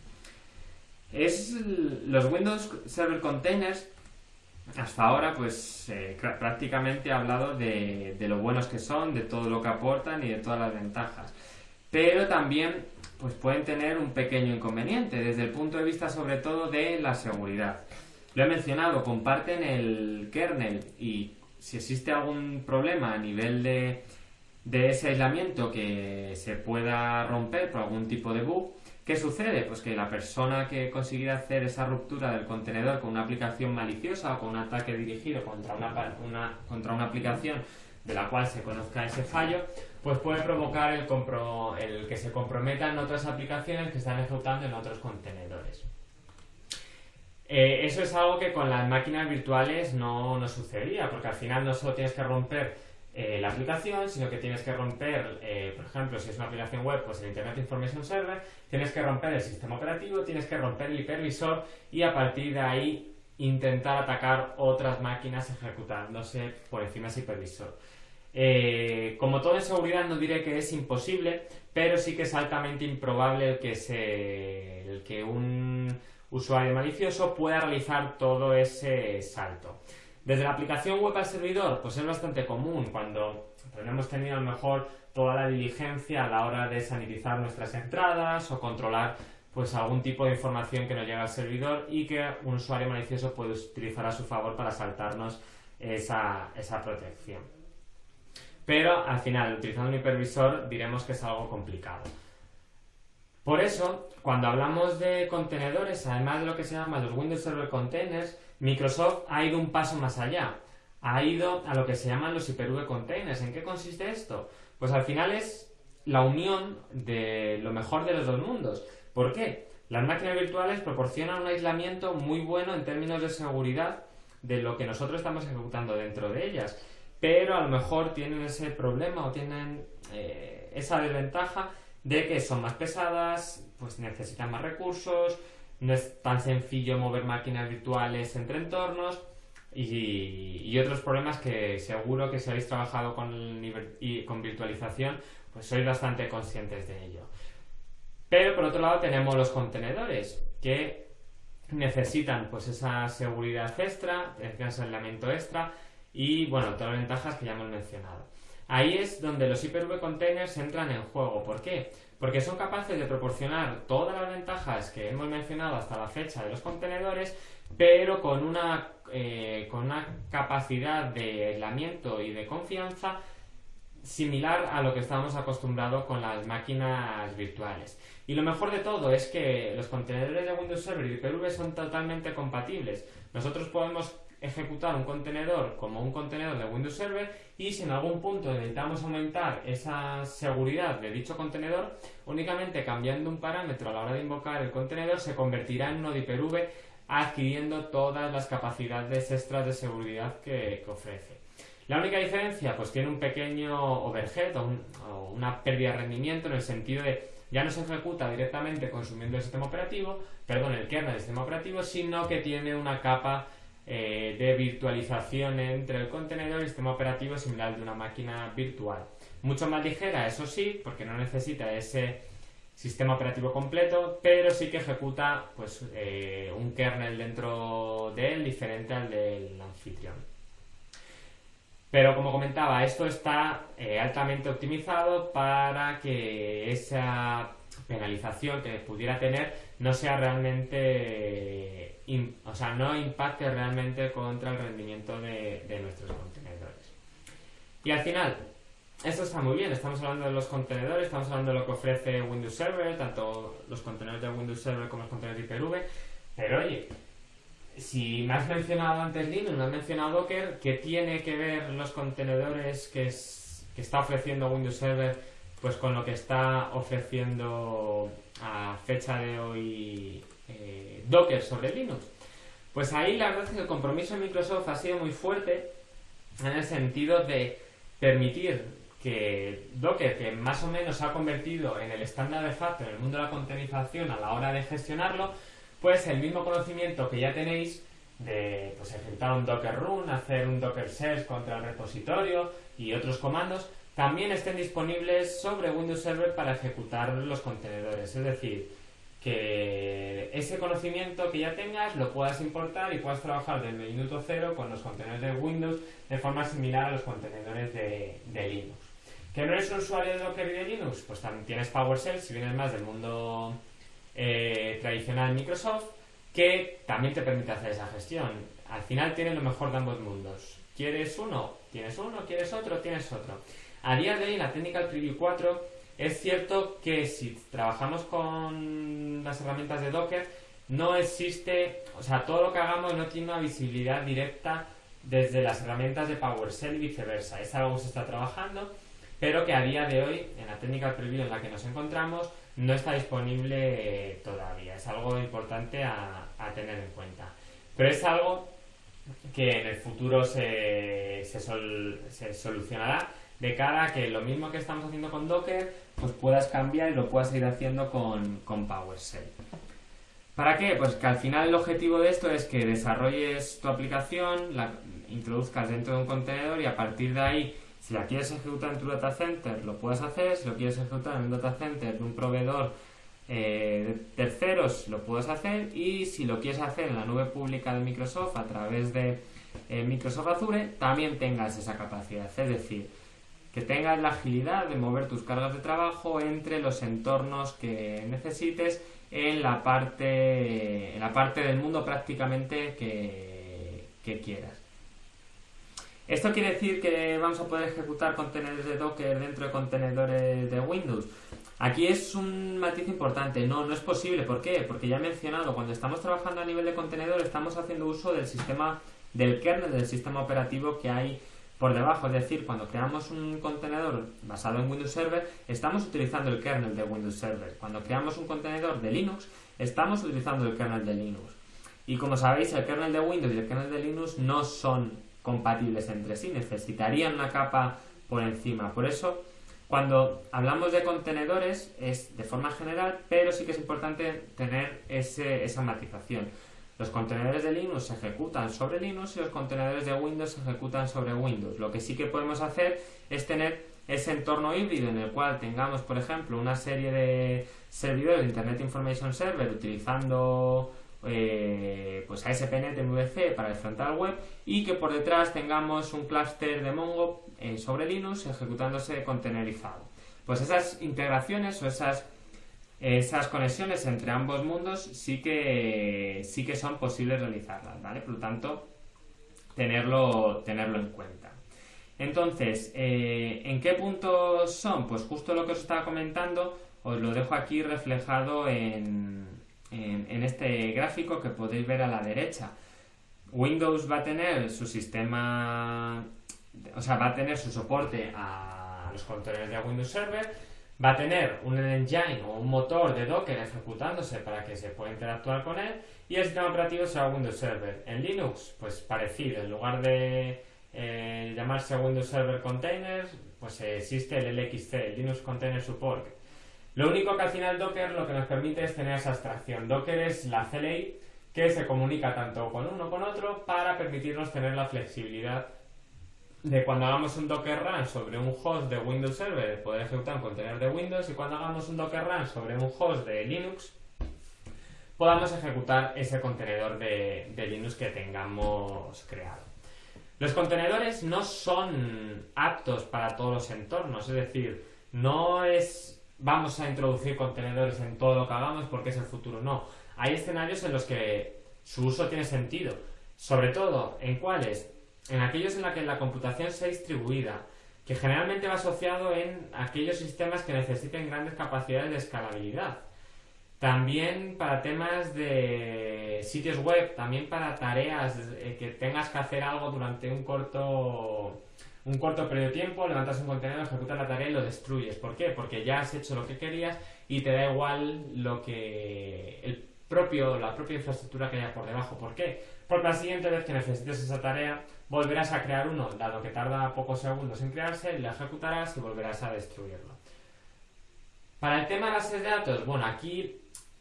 Es los Windows Server Containers, hasta ahora pues eh, prácticamente he hablado de, de lo buenos que son, de todo lo que aportan y de todas las ventajas, pero también pues pueden tener un pequeño inconveniente desde el punto de vista sobre todo de la seguridad. Lo he mencionado, comparten el kernel y si existe algún problema a nivel de, de ese aislamiento que se pueda romper por algún tipo de bug, ¿qué sucede? Pues que la persona que consiguiera hacer esa ruptura del contenedor con una aplicación maliciosa o con un ataque dirigido contra una, una, contra una aplicación de la cual se conozca ese fallo, pues puede provocar el, compro, el que se comprometan otras aplicaciones que están ejecutando en otros contenedores. Eh, eso es algo que con las máquinas virtuales no, no sucedería, porque al final no solo tienes que romper eh, la aplicación, sino que tienes que romper, eh, por ejemplo, si es una aplicación web, pues el Internet Information Server, tienes que romper el sistema operativo, tienes que romper el hipervisor y a partir de ahí intentar atacar otras máquinas ejecutándose por encima de ese hipervisor. Eh, como todo en seguridad no diré que es imposible, pero sí que es altamente improbable el que, se, el que un usuario malicioso pueda realizar todo ese salto. Desde la aplicación web al servidor, pues es bastante común cuando hemos tenido a lo mejor toda la diligencia a la hora de sanitizar nuestras entradas o controlar pues algún tipo de información que nos llega al servidor y que un usuario malicioso puede utilizar a su favor para saltarnos esa, esa protección. Pero al final, utilizando un hipervisor, diremos que es algo complicado. Por eso, cuando hablamos de contenedores, además de lo que se llama los Windows Server Containers, Microsoft ha ido un paso más allá. Ha ido a lo que se llaman los Hyper-V Containers. ¿En qué consiste esto? Pues al final es la unión de lo mejor de los dos mundos. ¿Por qué? Las máquinas virtuales proporcionan un aislamiento muy bueno en términos de seguridad de lo que nosotros estamos ejecutando dentro de ellas. Pero a lo mejor tienen ese problema o tienen eh, esa desventaja de que son más pesadas, pues necesitan más recursos, no es tan sencillo mover máquinas virtuales entre entornos y, y otros problemas que seguro que si habéis trabajado con, y con virtualización, pues sois bastante conscientes de ello. Pero por otro lado tenemos los contenedores que necesitan pues esa seguridad extra, necesitan ese aislamiento extra y bueno, todas las ventajas que ya hemos mencionado. Ahí es donde los Hyper-V Containers entran en juego. ¿Por qué? Porque son capaces de proporcionar todas las ventajas que hemos mencionado hasta la fecha de los contenedores, pero con una, eh, con una capacidad de aislamiento y de confianza similar a lo que estábamos acostumbrados con las máquinas virtuales. Y lo mejor de todo es que los contenedores de Windows Server y Hyper-V son totalmente compatibles. Nosotros podemos ejecutar un contenedor como un contenedor de Windows Server y si en algún punto necesitamos aumentar esa seguridad de dicho contenedor, únicamente cambiando un parámetro a la hora de invocar el contenedor se convertirá en uno de Hyper-V adquiriendo todas las capacidades extras de seguridad que, que ofrece. La única diferencia, pues tiene un pequeño overhead o, un, o una pérdida de rendimiento en el sentido de ya no se ejecuta directamente consumiendo el sistema operativo, perdón, el kernel del sistema operativo, sino que tiene una capa eh, de virtualización entre el contenedor y el sistema operativo similar de una máquina virtual. Mucho más ligera, eso sí, porque no necesita ese sistema operativo completo, pero sí que ejecuta pues, eh, un kernel dentro de él diferente al del anfitrión. Pero como comentaba, esto está eh, altamente optimizado para que esa penalización que pudiera tener no sea realmente, eh, in, o sea, no impacte realmente contra el rendimiento de, de nuestros contenedores. Y al final, esto está muy bien, estamos hablando de los contenedores, estamos hablando de lo que ofrece Windows Server, tanto los contenedores de Windows Server como los contenedores de Hyper-V, pero oye, si me has mencionado antes Linux, me has mencionado Docker, ¿qué tiene que ver los contenedores que, es, que está ofreciendo Windows Server pues con lo que está ofreciendo a fecha de hoy eh, Docker sobre Linux? Pues ahí la verdad es que el compromiso de Microsoft ha sido muy fuerte en el sentido de permitir que Docker, que más o menos se ha convertido en el estándar de facto en el mundo de la containerización a la hora de gestionarlo, pues el mismo conocimiento que ya tenéis de pues, ejecutar un Docker Run, hacer un Docker Search contra el repositorio y otros comandos, también estén disponibles sobre Windows Server para ejecutar los contenedores. Es decir, que ese conocimiento que ya tengas lo puedas importar y puedas trabajar desde el minuto cero con los contenedores de Windows de forma similar a los contenedores de, de Linux. ¿Que no eres un usuario de Docker y de Linux? Pues también tienes PowerShell si vienes más del mundo Eh, tradicional Microsoft, que también te permite hacer esa gestión. Al final tienes lo mejor de ambos mundos. ¿Quieres uno? Tienes uno, ¿quieres otro? Tienes otro. A día de hoy en la Technical Preview cuatro es cierto que si trabajamos con las herramientas de Docker no existe, o sea, todo lo que hagamos no tiene una visibilidad directa desde las herramientas de PowerShell y viceversa. Es algo que se está trabajando, pero que a día de hoy en la Technical Preview en la que nos encontramos no está disponible eh, todavía. Es algo importante a, a tener en cuenta. Pero es algo que en el futuro se, se, sol, se solucionará de cara a que lo mismo que estamos haciendo con Docker, pues puedas cambiar y lo puedas ir haciendo con, con PowerShell. ¿Para qué? Pues que al final el objetivo de esto es que desarrolles tu aplicación, la introduzcas dentro de un contenedor y a partir de ahí, si la quieres ejecutar en tu data center, lo puedes hacer. Si lo quieres ejecutar en un data center de un proveedor eh, de terceros, lo puedes hacer. Y si lo quieres hacer en la nube pública de Microsoft a través de eh, Microsoft Azure, también tengas esa capacidad. Es decir, que tengas la agilidad de mover tus cargas de trabajo entre los entornos que necesites en la parte, en la parte del mundo prácticamente que, que quieras. ¿Esto quiere decir que vamos a poder ejecutar contenedores de Docker dentro de contenedores de Windows? Aquí es un matiz importante. No, no es posible. ¿Por qué? Porque ya he mencionado, cuando estamos trabajando a nivel de contenedor, estamos haciendo uso del sistema, del kernel del sistema operativo que hay por debajo. Es decir, cuando creamos un contenedor basado en Windows Server, estamos utilizando el kernel de Windows Server. Cuando creamos un contenedor de Linux, estamos utilizando el kernel de Linux. Y como sabéis, el kernel de Windows y el kernel de Linux no son compatibles entre sí, necesitarían una capa por encima. Por eso, cuando hablamos de contenedores es de forma general, pero sí que es importante tener ese, esa matización. Los contenedores de Linux se ejecutan sobre Linux y los contenedores de Windows se ejecutan sobre Windows. Lo que sí que podemos hacer es tener ese entorno híbrido en el cual tengamos, por ejemplo, una serie de servidores de Internet Information Server utilizando eh, pues A S P punto net M V C para el frontal web y que por detrás tengamos un clúster de Mongo eh, sobre Linux ejecutándose containerizado. Pues esas integraciones o esas esas conexiones entre ambos mundos sí que sí que son posibles realizarlas, ¿vale? Por lo tanto, tenerlo, tenerlo en cuenta. Entonces, eh, ¿en qué puntos son? Pues justo lo que os estaba comentando, os lo dejo aquí reflejado en, en, en este gráfico que podéis ver a la derecha. Windows va a tener su sistema, o sea, va a tener su soporte a los contenedores de Windows Server, va a tener un engine o un motor de Docker ejecutándose para que se pueda interactuar con él y el sistema operativo será Windows Server. En Linux, pues parecido, en lugar de eh, llamarse Windows Server Containers, pues eh, existe el L X C, el Linux Container Support. Lo único que al final Docker lo que nos permite es tener esa abstracción. Docker es la C L I que se comunica tanto con uno con otro para permitirnos tener la flexibilidad de cuando hagamos un Docker Run sobre un host de Windows Server poder ejecutar un contenedor de Windows y cuando hagamos un Docker Run sobre un host de Linux podamos ejecutar ese contenedor de, de Linux que tengamos creado. Los contenedores no son aptos para todos los entornos, es decir, no es vamos a introducir contenedores en todo lo que hagamos porque es el futuro, no. Hay escenarios en los que su uso tiene sentido, sobre todo en cuáles, en aquellos en los que la computación sea distribuida, que generalmente va asociado en aquellos sistemas que necesiten grandes capacidades de escalabilidad. También para temas de sitios web, también para tareas eh, que tengas que hacer algo durante un corto un corto periodo de tiempo, levantas un contenedor, ejecutas la tarea y lo destruyes. ¿Por qué? Porque ya has hecho lo que querías y te da igual lo que el propio, la propia infraestructura que haya por debajo. ¿Por qué? Porque la siguiente vez que necesites esa tarea volverás a crear uno, dado que tarda pocos segundos en crearse, lo ejecutarás y volverás a destruirlo. Para el tema de bases de datos, bueno, aquí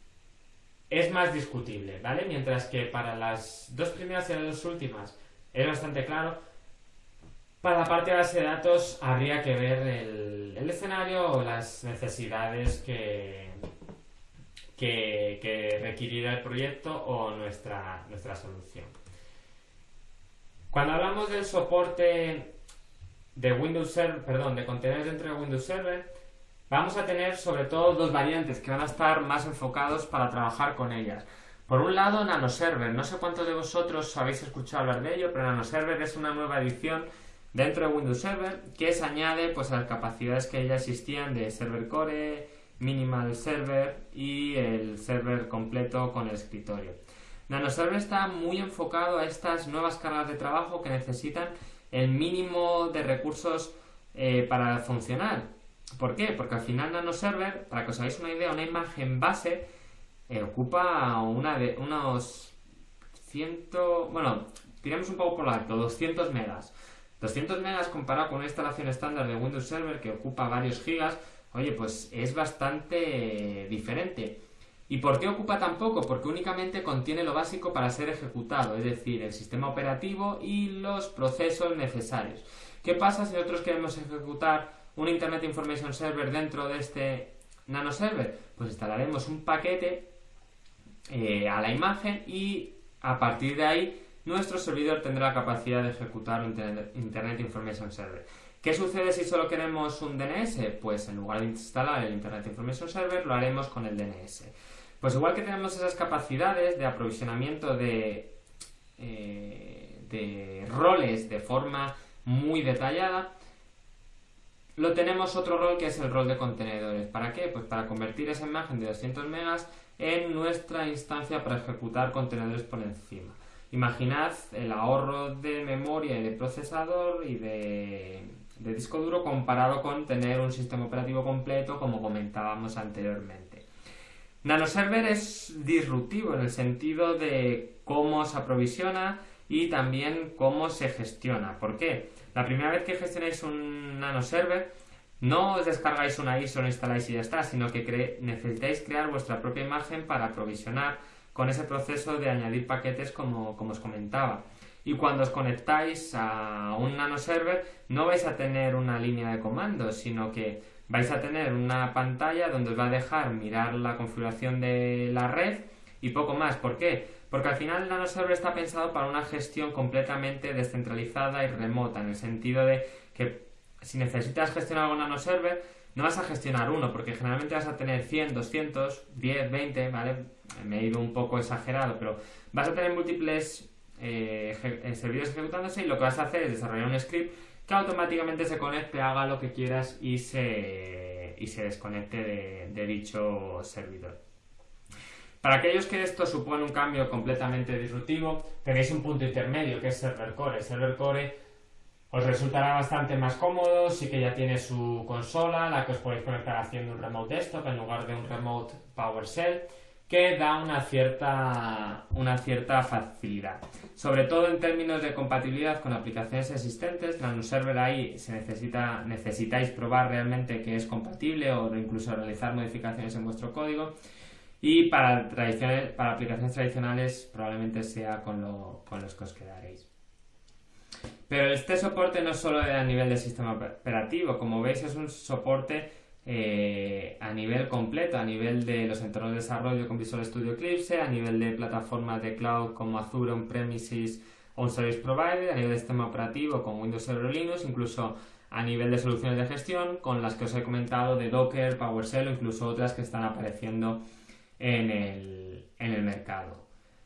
es más discutible, ¿vale? Mientras que para las dos primeras y las dos últimas es bastante claro, para la parte de base de datos habría que ver el, el escenario o las necesidades que, que, que requerirá el proyecto o nuestra, nuestra solución. Cuando hablamos del soporte de Windows Server, perdón, de contenedores dentro de Windows Server, vamos a tener sobre todo dos variantes que van a estar más enfocados para trabajar con ellas. Por un lado, NanoServer. No sé cuántos de vosotros habéis escuchado hablar de ello, pero NanoServer es una nueva edición dentro de Windows Server que se añade pues, a las capacidades que ya existían de Server Core, Minimal Server y el server completo con el escritorio. NanoServer está muy enfocado a estas nuevas cargas de trabajo que necesitan el mínimo de recursos eh, para funcionar. ¿Por qué? Porque al final NanoServer, para que os hagáis una idea, una imagen base eh, ocupa una de, unos cien, bueno, tiramos un poco por lo alto, doscientos megas. doscientos megas comparado con una instalación estándar de Windows Server que ocupa varios gigas, oye, pues es bastante diferente. ¿Y por qué ocupa tan poco? Porque únicamente contiene lo básico para ser ejecutado, es decir, el sistema operativo y los procesos necesarios. ¿Qué pasa si nosotros queremos ejecutar un Internet Information Server dentro de este NanoServer? Pues instalaremos un paquete eh, a la imagen y a partir de ahí nuestro servidor tendrá la capacidad de ejecutar un Internet Information Server. ¿Qué sucede si solo queremos un D N S? Pues en lugar de instalar el Internet Information Server lo haremos con el D N S. Pues igual que tenemos esas capacidades de aprovisionamiento de, eh, de roles de forma muy detallada, lo tenemos otro rol que es el rol de contenedores. ¿Para qué? Pues para convertir esa imagen de doscientos megas en nuestra instancia para ejecutar contenedores por encima. Imaginad el ahorro de memoria y de procesador y de, de disco duro comparado con tener un sistema operativo completo como comentábamos anteriormente. NanoServer es disruptivo en el sentido de cómo se aprovisiona y también cómo se gestiona. ¿Por qué? La primera vez que gestionáis un nanoserver, no os descargáis una I S O, lo instaláis y ya está, sino que cre- necesitáis crear vuestra propia imagen para aprovisionar con ese proceso de añadir paquetes como, como os comentaba. Y cuando os conectáis a un nanoserver, no vais a tener una línea de comandos, sino que vais a tener una pantalla donde os va a dejar mirar la configuración de la red y poco más. ¿Por qué? Porque al final el nanoserver está pensado para una gestión completamente descentralizada y remota, en el sentido de que si necesitas gestionar algún nanoserver, no vas a gestionar uno, porque generalmente vas a tener cien, doscientos, diez, veinte, ¿vale? Me he ido un poco exagerado, pero vas a tener múltiples eh, eje- servidores ejecutándose y lo que vas a hacer es desarrollar un script que automáticamente se conecte, haga lo que quieras y se, y se desconecte de, de dicho servidor. Para aquellos que esto supone un cambio completamente disruptivo, tenéis un punto intermedio que es Server Core. El Server Core os resultará bastante más cómodo, sí que ya tiene su consola, la que os podéis conectar haciendo un remote desktop en lugar de un remote PowerShell, que da una cierta, una cierta facilidad. Sobre todo en términos de compatibilidad con aplicaciones existentes, NanoServer ahí se necesita, necesitáis probar realmente que es compatible o incluso realizar modificaciones en vuestro código. Y para, tradiciones, para aplicaciones tradicionales probablemente sea con, lo, con los que os quedaréis. Pero este soporte no es solo a nivel del sistema operativo, como veis es un soporte eh, a nivel completo, a nivel de los entornos de desarrollo con Visual Studio Eclipse, a nivel de plataformas de cloud como Azure On-Premises o un Service Provider, a nivel de sistema operativo con Windows Server Linux, incluso a nivel de soluciones de gestión con las que os he comentado de Docker, PowerShell o incluso otras que están apareciendo en el, en el mercado.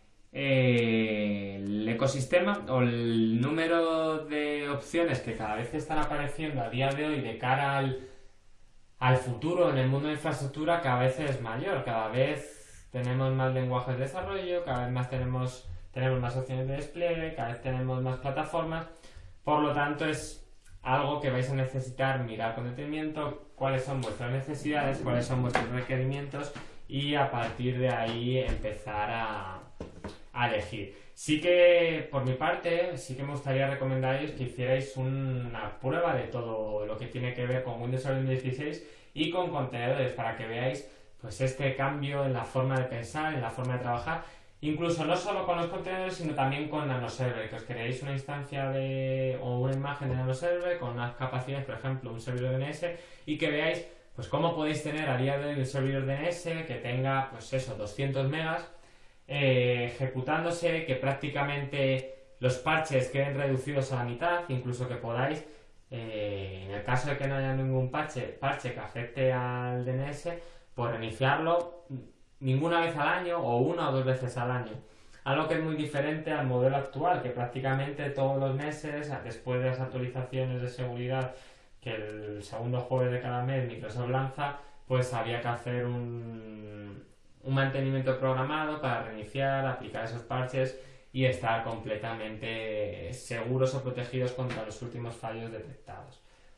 Eh, el ecosistema o el número de opciones que cada vez están apareciendo a día de hoy de cara al, al futuro en el mundo de infraestructura cada vez es mayor, cada vez tenemos más lenguajes de desarrollo, cada vez más tenemos, tenemos más opciones de despliegue, cada vez tenemos más plataformas, por lo tanto es algo que vais a necesitar mirar con detenimiento cuáles son vuestras necesidades, cuáles son vuestros requerimientos y a partir de ahí empezar a, a elegir. Sí que, por mi parte, sí que me gustaría recomendaros que hicierais una prueba de todo lo que tiene que ver con Windows Server dieciséis y con contenedores para que veáis pues este cambio en la forma de pensar, en la forma de trabajar, incluso no solo con los contenedores, sino también con NanoServer, que os creéis una instancia de, o una imagen de NanoServer con unas capacidades, por ejemplo, un servidor D N S, y que veáis pues cómo podéis tener a día de hoy un servidor D N S que tenga, pues eso, doscientos megas eh, ejecutándose, que prácticamente los parches queden reducidos a la mitad, incluso que podáis, eh, en el caso de que no haya ningún parche, parche que afecte al D N S, pues reiniciarlo ninguna vez al año o una o dos veces al año. Algo que es muy diferente al modelo actual, que prácticamente todos los meses, después de las actualizaciones de seguridad que el segundo jueves de cada mes Microsoft lanza, pues había que hacer un, un mantenimiento programado para reiniciar, aplicar esos parches y estar completamente seguros o protegidos contra los últimos fallos detectados.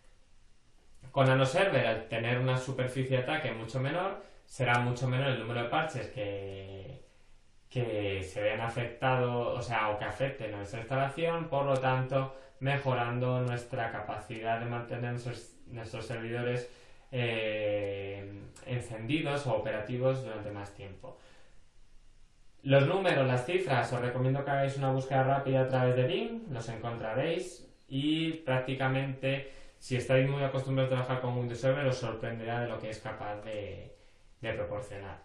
Con NanoServer, al tener una superficie de ataque mucho menor, será mucho menor el número de parches que, que se vean afectados, o sea, o que afecten a nuestra instalación, por lo tanto, mejorando nuestra capacidad de mantener nuestros, nuestros servidores eh, encendidos o operativos durante más tiempo. Los números, las cifras, os recomiendo que hagáis una búsqueda rápida a través de Bing, los encontraréis y prácticamente, si estáis muy acostumbrados a trabajar con Windows Server, os sorprenderá de lo que es capaz de, de proporcionar.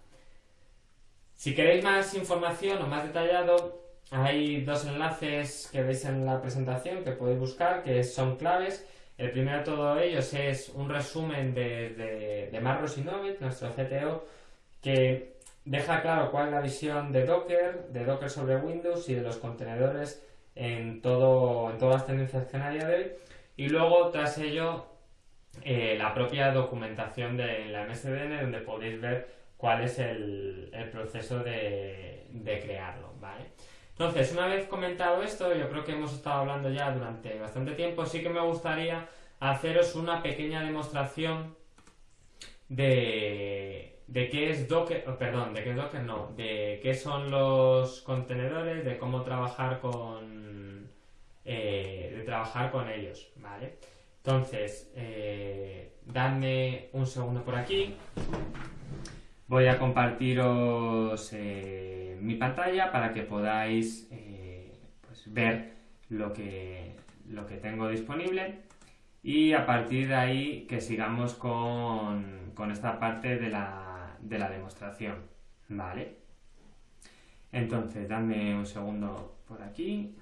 Si queréis más información o más detallado, hay dos enlaces que veis en la presentación que podéis buscar, que son claves. El primero de todos ellos es un resumen de, de, de Matt Rosinovich, nuestro C T O, que deja claro cuál es la visión de Docker, de Docker sobre Windows y de los contenedores en, todo, en todas las tendencias que hay a día de hoy. Y luego, tras ello, eh, la propia documentación de la M S D N, donde podéis ver cuál es el, el proceso de, de crearlo, ¿vale? Entonces, una vez comentado esto, yo creo que hemos estado hablando ya durante bastante tiempo, sí que me gustaría haceros una pequeña demostración de, de qué es Docker, oh, perdón, de qué es Docker no, de qué son los contenedores, de cómo trabajar con, eh, de trabajar con ellos, ¿vale? Entonces, eh, dadme un segundo por aquí. Voy a compartiros eh, mi pantalla para que podáis eh, pues ver lo que, lo que tengo disponible y a partir de ahí que sigamos con, con esta parte de la, de la demostración, ¿vale? Entonces, dame un segundo por aquí.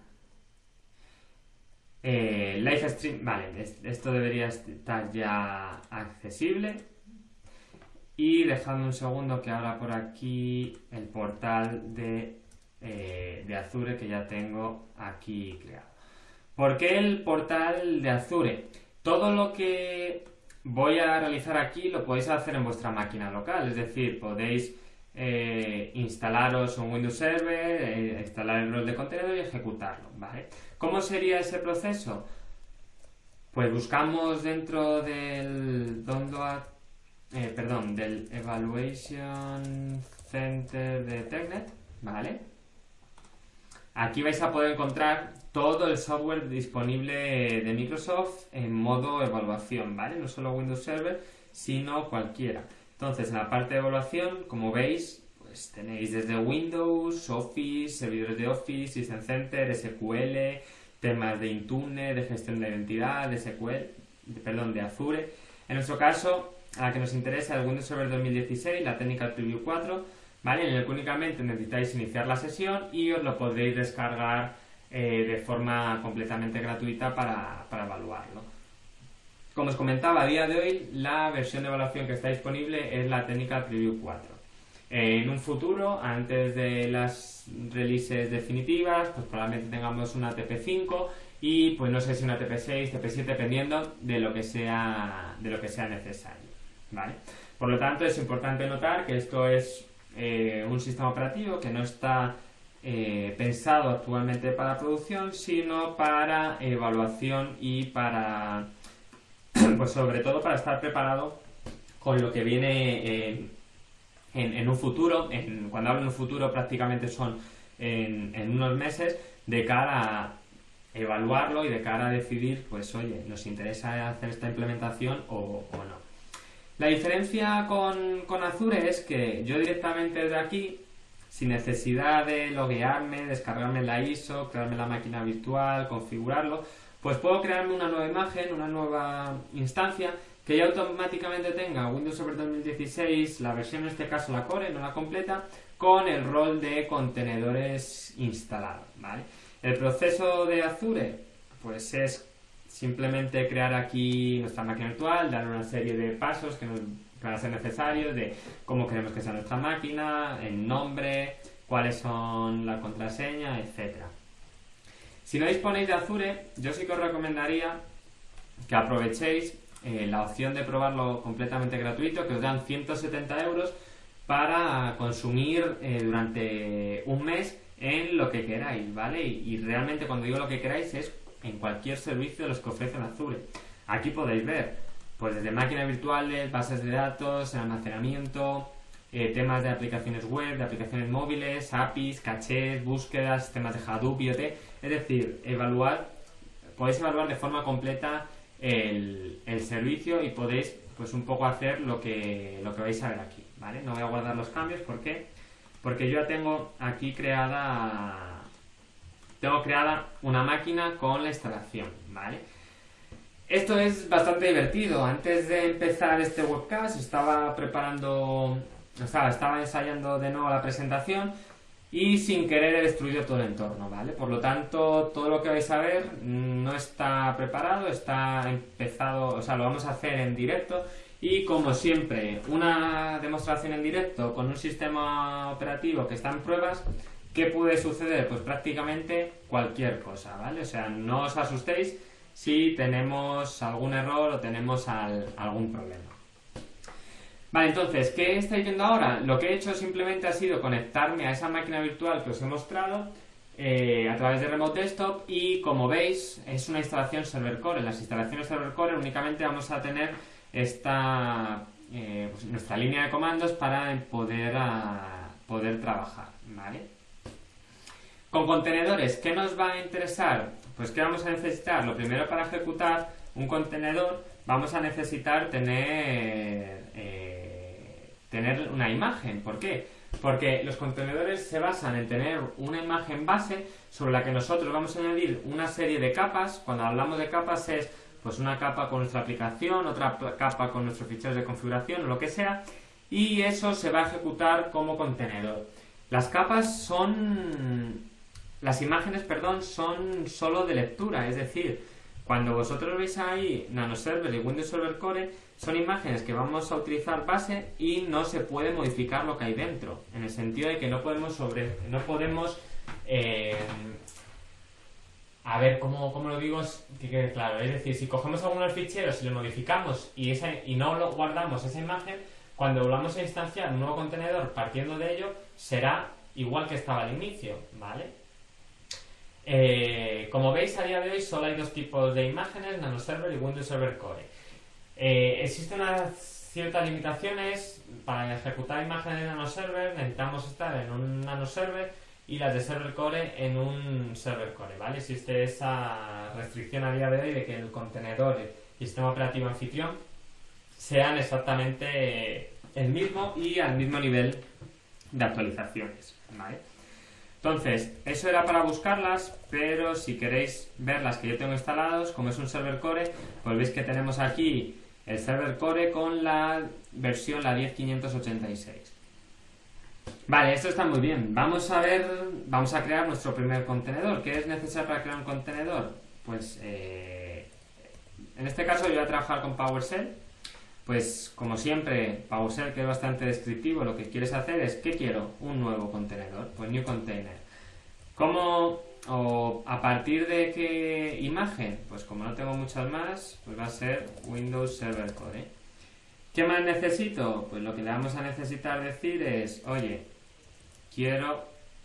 Eh, Live Stream, vale, esto debería estar ya accesible. Y dejadme un segundo que abra por aquí el portal de, eh, de Azure que ya tengo aquí creado. ¿Por qué el portal de Azure? Todo lo que voy a realizar aquí lo podéis hacer en vuestra máquina local, es decir, podéis eh, instalaros un Windows Server, eh, instalar el rol de contenedor y ejecutarlo, ¿vale? ¿Cómo sería ese proceso? Pues buscamos dentro del download, eh, perdón, del Evaluation Center de TechNet, ¿vale? Aquí vais a poder encontrar todo el software disponible de Microsoft en modo evaluación, ¿vale? No solo Windows Server, sino cualquiera. Entonces, en la parte de evaluación, como veis, pues tenéis desde Windows, Office, servidores de Office, System Center, S Q L, temas de Intune, de gestión de identidad, de S Q L, de, perdón, de Azure. En nuestro caso, a la que nos interesa el Windows Server dos mil dieciséis, la Technical Preview cuatro, ¿vale? En el que únicamente necesitáis iniciar la sesión y os lo podréis descargar eh, de forma completamente gratuita para, para evaluarlo. Como os comentaba, a día de hoy la versión de evaluación que está disponible es la Technical Preview cuatro. Eh, en un futuro, antes de las releases definitivas, pues probablemente tengamos una T P cinco y pues no sé si una T P seis, T P siete, dependiendo de lo que sea, de lo que sea necesario, ¿vale? Por lo tanto, es importante notar que esto es eh, un sistema operativo que no está eh, pensado actualmente para producción, sino para evaluación y para, pues sobre todo para estar preparado con lo que viene eh, en, en un futuro. En, cuando hablo en un futuro, prácticamente son en, en unos meses, de cara a evaluarlo y de cara a decidir, pues oye, ¿nos interesa hacer esta implementación o, o no? La diferencia con, con Azure es que yo directamente desde aquí, sin necesidad de loguearme, descargarme la I S O, crearme la máquina virtual, configurarlo, pues puedo crearme una nueva imagen, una nueva instancia, que ya automáticamente tenga Windows Server dos mil dieciséis, la versión en este caso la Core, no la completa, con el rol de contenedores instalado, ¿vale? El proceso de Azure, pues es simplemente crear aquí nuestra máquina virtual, dar una serie de pasos que nos van a ser necesarios, de cómo queremos que sea nuestra máquina, el nombre, cuáles son la contraseña, etcétera. Si no disponéis de Azure, yo sí que os recomendaría que aprovechéis eh, la opción de probarlo completamente gratuito, que os dan ciento setenta euros para consumir eh, durante un mes en lo que queráis, ¿vale? Y, y realmente cuando digo lo que queráis es en cualquier servicio de los que ofrecen Azure. Aquí podéis ver, pues desde máquinas virtuales, bases de datos, almacenamiento, eh, temas de aplicaciones web, de aplicaciones móviles, A P Is, cachés, búsquedas, temas de Hadoop, I O T, es decir, evaluar, podéis evaluar de forma completa el, el servicio y podéis pues un poco hacer lo que, lo que vais a ver aquí, ¿vale? No voy a guardar los cambios, ¿por qué? Porque yo ya tengo aquí creada tengo creada una máquina con la instalación, ¿vale? Esto es bastante divertido. Antes de empezar este webcast estaba preparando, o sea, estaba ensayando de nuevo la presentación y sin querer he destruido todo el entorno, ¿vale? Por lo tanto, todo lo que vais a ver no está preparado, está empezado, o sea, lo vamos a hacer en directo. Y como siempre, una demostración en directo con un sistema operativo que está en pruebas, ¿qué puede suceder? Pues prácticamente cualquier cosa, ¿vale? O sea, no os asustéis si tenemos algún error o tenemos al, algún problema. Vale, entonces, ¿qué estáis viendo ahora? Lo que he hecho simplemente ha sido conectarme a esa máquina virtual que os he mostrado eh, a través de Remote Desktop y, como veis, es una instalación Server Core. En las instalaciones Server Core únicamente vamos a tener esta, eh, pues nuestra línea de comandos para poder, a, poder trabajar, ¿vale? Con contenedores, ¿qué nos va a interesar? Pues ¿qué vamos a necesitar? Lo primero, para ejecutar un contenedor vamos a necesitar tener, eh, tener una imagen. ¿Por qué? Porque los contenedores se basan en tener una imagen base sobre la que nosotros vamos a añadir una serie de capas. Cuando hablamos de capas es pues una capa con nuestra aplicación, otra capa con nuestros ficheros de configuración o lo que sea, y eso se va a ejecutar como contenedor. Las capas son... Las imágenes, perdón, son solo de lectura, es decir, cuando vosotros veis ahí NanoServer y Windows Server Core, son imágenes que vamos a utilizar base y no se puede modificar lo que hay dentro, en el sentido de que no podemos sobre, no podemos, eh, a ver, ¿cómo, cómo lo digo? Que quede claro, es decir, si cogemos algunos ficheros y lo modificamos y, esa, y no lo guardamos esa imagen, cuando volvamos a instanciar un nuevo contenedor partiendo de ello, será igual que estaba al inicio, ¿vale? Eh, como veis, a día de hoy solo hay dos tipos de imágenes, NanoServer y Windows Server Core. Eh, existen unas ciertas limitaciones. Para ejecutar imágenes de NanoServer necesitamos estar en un NanoServer y las de Server Core en un Server Core, ¿vale? Existe esa restricción a día de hoy de que el contenedor y el sistema operativo anfitrión sean exactamente el mismo y al mismo nivel de actualizaciones, ¿vale? Entonces, eso era para buscarlas, pero si queréis ver las que yo tengo instalados, como es un Server Core, pues veis que tenemos aquí el Server Core con la versión, la diez quinientos ochenta y seis. Vale, esto está muy bien. Vamos a ver, vamos a crear nuestro primer contenedor. ¿Qué es necesario para crear un contenedor? Pues, eh, en este caso yo voy a trabajar con PowerShell. Pues, como siempre, PowerShell, que es bastante descriptivo, lo que quieres hacer es, ¿qué quiero? Un nuevo contenedor, pues New Container. ¿Cómo, o a partir de qué imagen? Pues como no tengo muchas más, pues va a ser Windows Server Core. ¿Qué más necesito? Pues lo que le vamos a necesitar decir es, oye, quiero...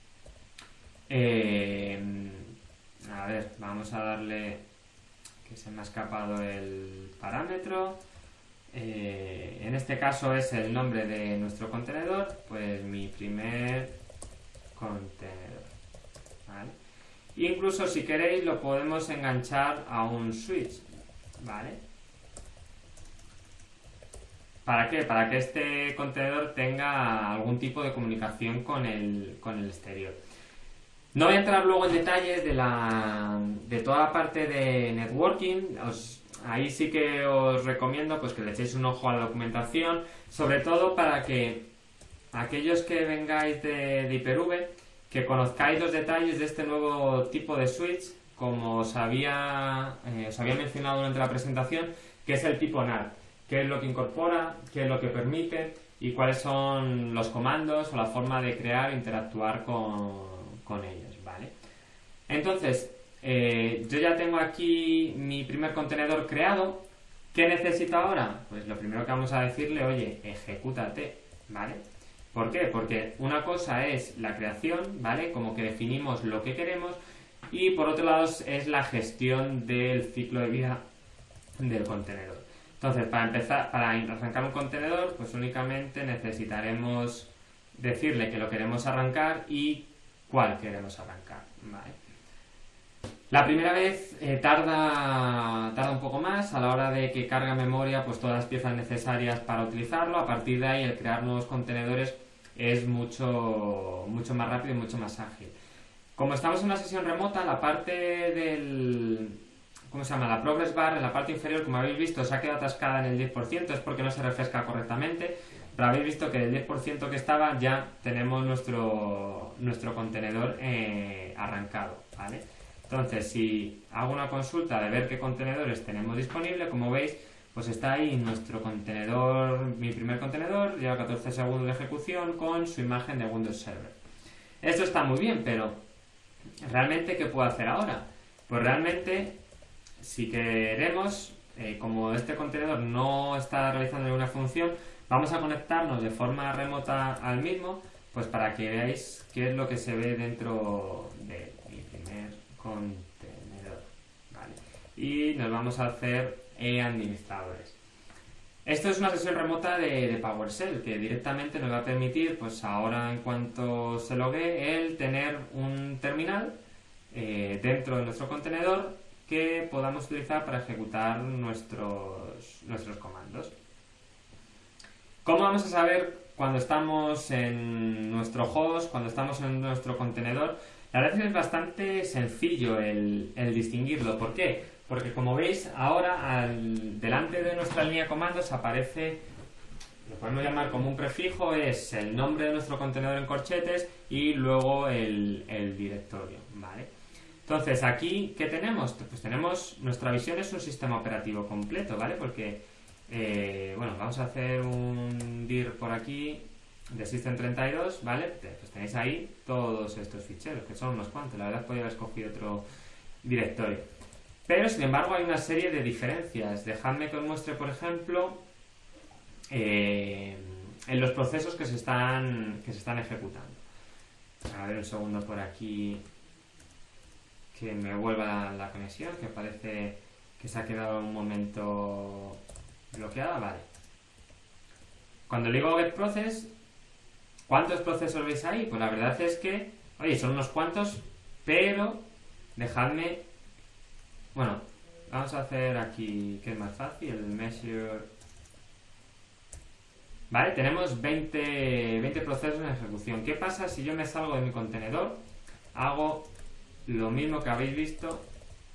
Eh, a ver, vamos a darle... que se me ha escapado el parámetro... Eh, en este caso es el nombre de nuestro contenedor, pues mi primer contenedor, ¿vale? Incluso si queréis lo podemos enganchar a un switch, ¿vale? ¿Para qué? Para que este contenedor tenga algún tipo de comunicación con el, con el exterior. No voy a entrar luego en detalles de, la, de toda la parte de networking. Os, ahí sí que os recomiendo pues, que le echéis un ojo a la documentación, sobre todo para que aquellos que vengáis de, de Hyper-V, que conozcáis los detalles de este nuevo tipo de switch, como os había, eh, os había mencionado durante la presentación, que es el tipo N A R. Qué es lo que incorpora, qué es lo que permite y cuáles son los comandos o la forma de crear e interactuar con, con ellos, ¿vale? Entonces, eh, yo ya tengo aquí mi primer contenedor creado. ¿Qué necesito ahora? Pues lo primero que vamos a decirle, oye, ejecútate, ¿vale? ¿Por qué? Porque una cosa es la creación, ¿vale? Como que definimos lo que queremos, y por otro lado es la gestión del ciclo de vida del contenedor. Entonces, para empezar, para arrancar un contenedor, pues únicamente necesitaremos decirle que lo queremos arrancar y cuál queremos arrancar, ¿vale? La primera vez eh, tarda, tarda un poco más a la hora de que carga memoria pues todas las piezas necesarias para utilizarlo. A partir de ahí el crear nuevos contenedores es mucho, mucho más rápido y mucho más ágil. Como estamos en una sesión remota, la parte del... ¿cómo se llama? La progress bar en la parte inferior, como habéis visto, se ha quedado atascada en el diez por ciento, es porque no se refresca correctamente, pero habéis visto que el diez por ciento que estaba ya tenemos nuestro, nuestro contenedor eh, arrancado, ¿vale? Entonces, si hago una consulta de ver qué contenedores tenemos disponible, como veis, pues está ahí nuestro contenedor, mi primer contenedor, lleva catorce segundos de ejecución con su imagen de Windows Server. Esto está muy bien, pero ¿realmente qué puedo hacer ahora? Pues realmente, si queremos, eh, como este contenedor no está realizando ninguna función, vamos a conectarnos de forma remota al mismo, pues para que veáis qué es lo que se ve dentro de mi primer contenedor, ¿vale? Y nos vamos a hacer e-administradores. Esto es una sesión remota de, de PowerShell que directamente nos va a permitir, pues ahora en cuanto se logue, el tener un terminal eh, dentro de nuestro contenedor que podamos utilizar para ejecutar nuestros, nuestros comandos. ¿Cómo vamos a saber cuando estamos en nuestro host, cuando estamos en nuestro contenedor? La verdad es que es bastante sencillo el, el distinguirlo. ¿Por qué? Porque como veis, ahora al, delante de nuestra línea de comandos aparece, lo podemos llamar como un prefijo, es el nombre de nuestro contenedor en corchetes y luego el, el directorio, ¿vale? Entonces, aquí, ¿qué tenemos? Pues tenemos, nuestra visión es un sistema operativo completo, ¿vale? Porque, eh, bueno, vamos a hacer un dir por aquí de System treinta y dos, ¿vale? Pues tenéis ahí todos estos ficheros, que son unos cuantos. La verdad, podría haber escogido otro directorio. Pero, sin embargo, hay una serie de diferencias. Dejadme que os muestre, por ejemplo, eh, en los procesos que se están, que se están ejecutando. A ver un segundo por aquí que me vuelva la, la conexión, que parece que se ha quedado un momento bloqueada. Vale. Cuando le digo get process, ¿cuántos procesos veis ahí? Pues la verdad es que, oye, son unos cuantos, pero dejadme... Bueno, vamos a hacer aquí, que es más fácil, el measure... Vale, tenemos veinte, veinte procesos en ejecución. ¿Qué pasa si yo me salgo de mi contenedor? Hago lo mismo que habéis visto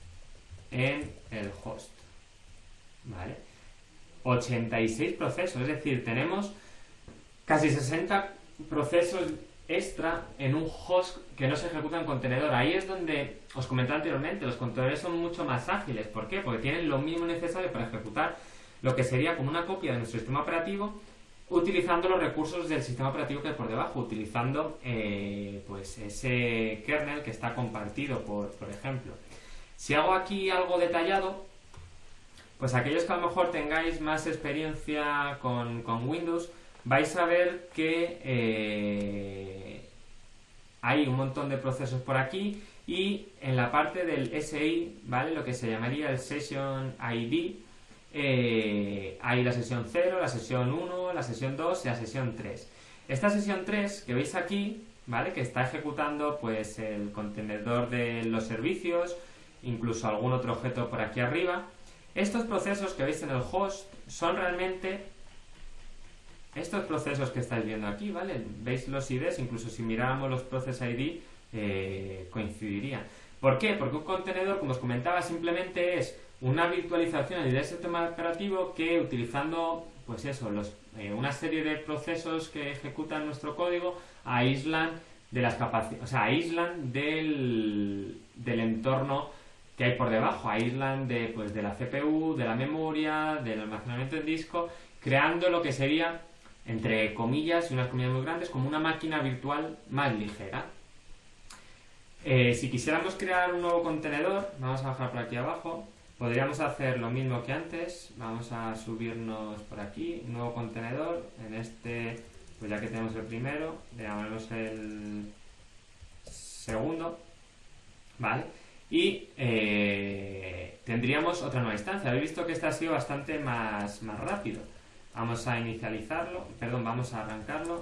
en el host. Vale. ochenta y seis procesos, es decir, tenemos casi sesenta procesos extra en un host que no se ejecuta en contenedor. Ahí es donde os comenté anteriormente, los contenedores son mucho más ágiles. ¿Por qué? Porque tienen lo mínimo necesario para ejecutar lo que sería como una copia de nuestro sistema operativo, utilizando los recursos del sistema operativo que hay por debajo, utilizando eh, pues ese kernel que está compartido, por, por ejemplo. Si hago aquí algo detallado, pues aquellos que a lo mejor tengáis más experiencia con, con Windows, vais a ver que eh, hay un montón de procesos por aquí y en la parte del S I, ¿vale? Lo que se llamaría el Session I D, eh, hay la sesión cero, la sesión uno, la sesión dos y la sesión tres. Esta sesión tres que veis aquí, ¿vale? Que está ejecutando pues el contenedor de los servicios, incluso algún otro objeto por aquí arriba. Estos procesos que veis en el host son realmente estos procesos que estáis viendo aquí, ¿vale? Veis los I Ds, incluso si miráramos los process I D, eh, coincidirían. ¿Por qué? Porque un contenedor, como os comentaba, simplemente es una virtualización del sistema operativo que, utilizando, pues eso, los, eh, una serie de procesos que ejecutan nuestro código, aíslan de las capacidades, o sea, aíslan del, del entorno que hay por debajo, aíslan de, pues, de la C P U, de la memoria, del almacenamiento en disco, creando lo que sería, entre comillas y unas comillas muy grandes, como una máquina virtual más ligera. Eh, si quisiéramos crear un nuevo contenedor, vamos a bajar por aquí abajo, podríamos hacer lo mismo que antes. Vamos a subirnos por aquí, nuevo contenedor, en este, pues ya que tenemos el primero, le llamamos el segundo, ¿vale? Y eh, tendríamos otra nueva instancia. Habéis visto que este ha sido bastante más, más rápido. Vamos a inicializarlo, perdón, vamos a arrancarlo,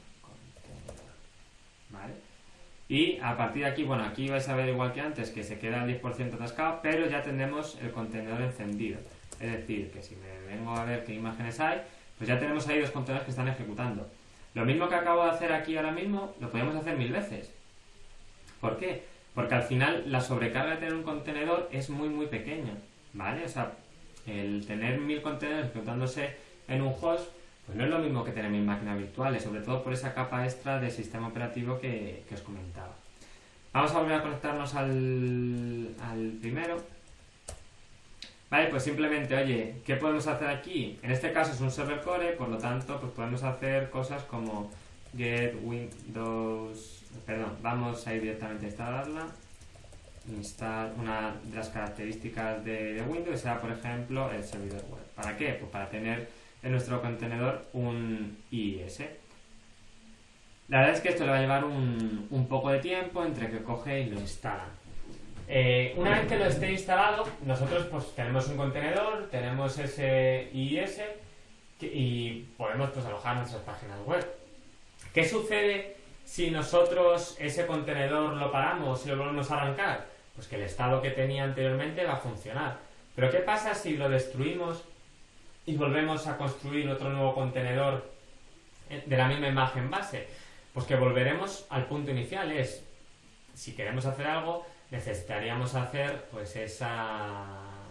¿vale? Y a partir de aquí, bueno, aquí vais a ver igual que antes que se queda el diez por ciento atascado, pero ya tenemos el contenedor encendido. Es decir, que si me vengo a ver qué imágenes hay, pues ya tenemos ahí dos contenedores que están ejecutando. Lo mismo que acabo de hacer aquí ahora mismo, lo podemos hacer mil veces. ¿Por qué? Porque al final la sobrecarga de tener un contenedor es muy muy pequeña, ¿vale? O sea, el tener mil contenedores ejecutándose en un host, pues no es lo mismo que tener mil máquinas virtuales, sobre todo por esa capa extra de sistema operativo que, que os comentaba. Vamos a volver a conectarnos al, al primero. Vale, pues simplemente, oye, ¿qué podemos hacer aquí? En este caso es un server core, por lo tanto, pues podemos hacer cosas como get Windows, perdón, vamos a ir directamente a instalarla. Instalar una de las características de, de Windows será, por ejemplo, el servidor web. ¿Para qué? Pues para tener en nuestro contenedor un I I S. La verdad es que esto le va a llevar un, un poco de tiempo entre que coge y lo instala. Eh, una vez que lo esté instalado, nosotros pues tenemos un contenedor, tenemos ese I I S y podemos pues alojar nuestras páginas web. ¿Qué sucede si nosotros ese contenedor lo paramos y lo volvemos a arrancar? Pues que el estado que tenía anteriormente va a funcionar. Pero ¿qué pasa si lo destruimos y volvemos a construir otro nuevo contenedor de la misma imagen base? Pues que volveremos al punto inicial. Es, si queremos hacer algo, necesitaríamos hacer pues esa,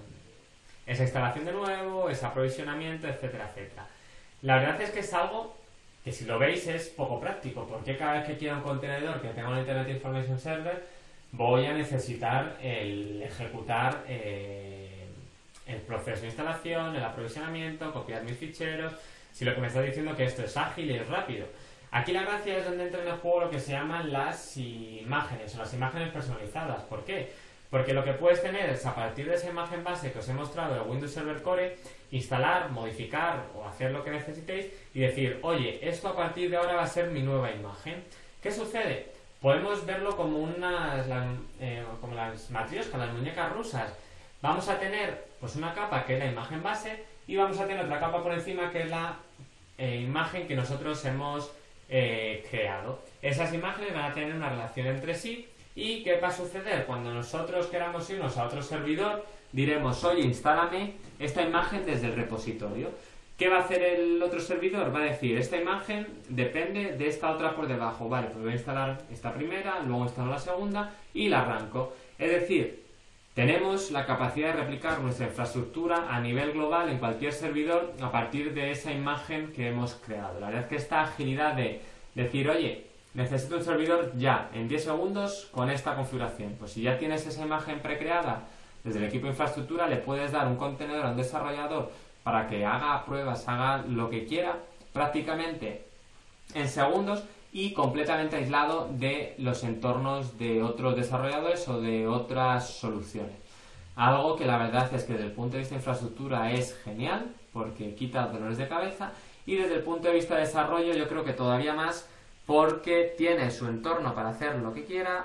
esa instalación de nuevo, ese aprovisionamiento, etcétera, etcétera. La verdad es que es algo que, si lo veis, es poco práctico, porque cada vez que quiera un contenedor que tenga un Internet Information Server, voy a necesitar el ejecutar eh, el proceso de instalación, el aprovisionamiento, copiar mis ficheros. Si lo que me está diciendo es que esto es ágil y es rápido. Aquí la gracia es donde entra en el juego lo que se llaman las imágenes o las imágenes personalizadas. ¿Por qué? Porque lo que puedes tener es, a partir de esa imagen base que os he mostrado de Windows Server Core, instalar, modificar o hacer lo que necesitéis y decir, oye, esto a partir de ahora va a ser mi nueva imagen. ¿Qué sucede? Podemos verlo como unas eh, como las matrioscas, las muñecas rusas. Vamos a tener pues una capa que es la imagen base y vamos a tener otra capa por encima que es la eh, imagen que nosotros hemos eh, creado. Esas imágenes van a tener una relación entre sí. ¿Y qué va a suceder? Cuando nosotros queramos irnos a otro servidor, diremos, oye, instálame esta imagen desde el repositorio. ¿Qué va a hacer el otro servidor? Va a decir, esta imagen depende de esta otra por debajo. Vale, pues voy a instalar esta primera, luego instalo la segunda y la arranco. Es decir, tenemos la capacidad de replicar nuestra infraestructura a nivel global en cualquier servidor a partir de esa imagen que hemos creado. La verdad es que esta agilidad de decir, oye, necesito un servidor ya, en diez segundos, con esta configuración. Pues si ya tienes esa imagen precreada desde el equipo de infraestructura, le puedes dar un contenedor a un desarrollador para que haga pruebas, haga lo que quiera, prácticamente en segundos y completamente aislado de los entornos de otros desarrolladores o de otras soluciones. Algo que la verdad es que desde el punto de vista de infraestructura es genial, porque quita dolores de cabeza, y desde el punto de vista de desarrollo yo creo que todavía más, porque tiene su entorno para hacer lo que quiera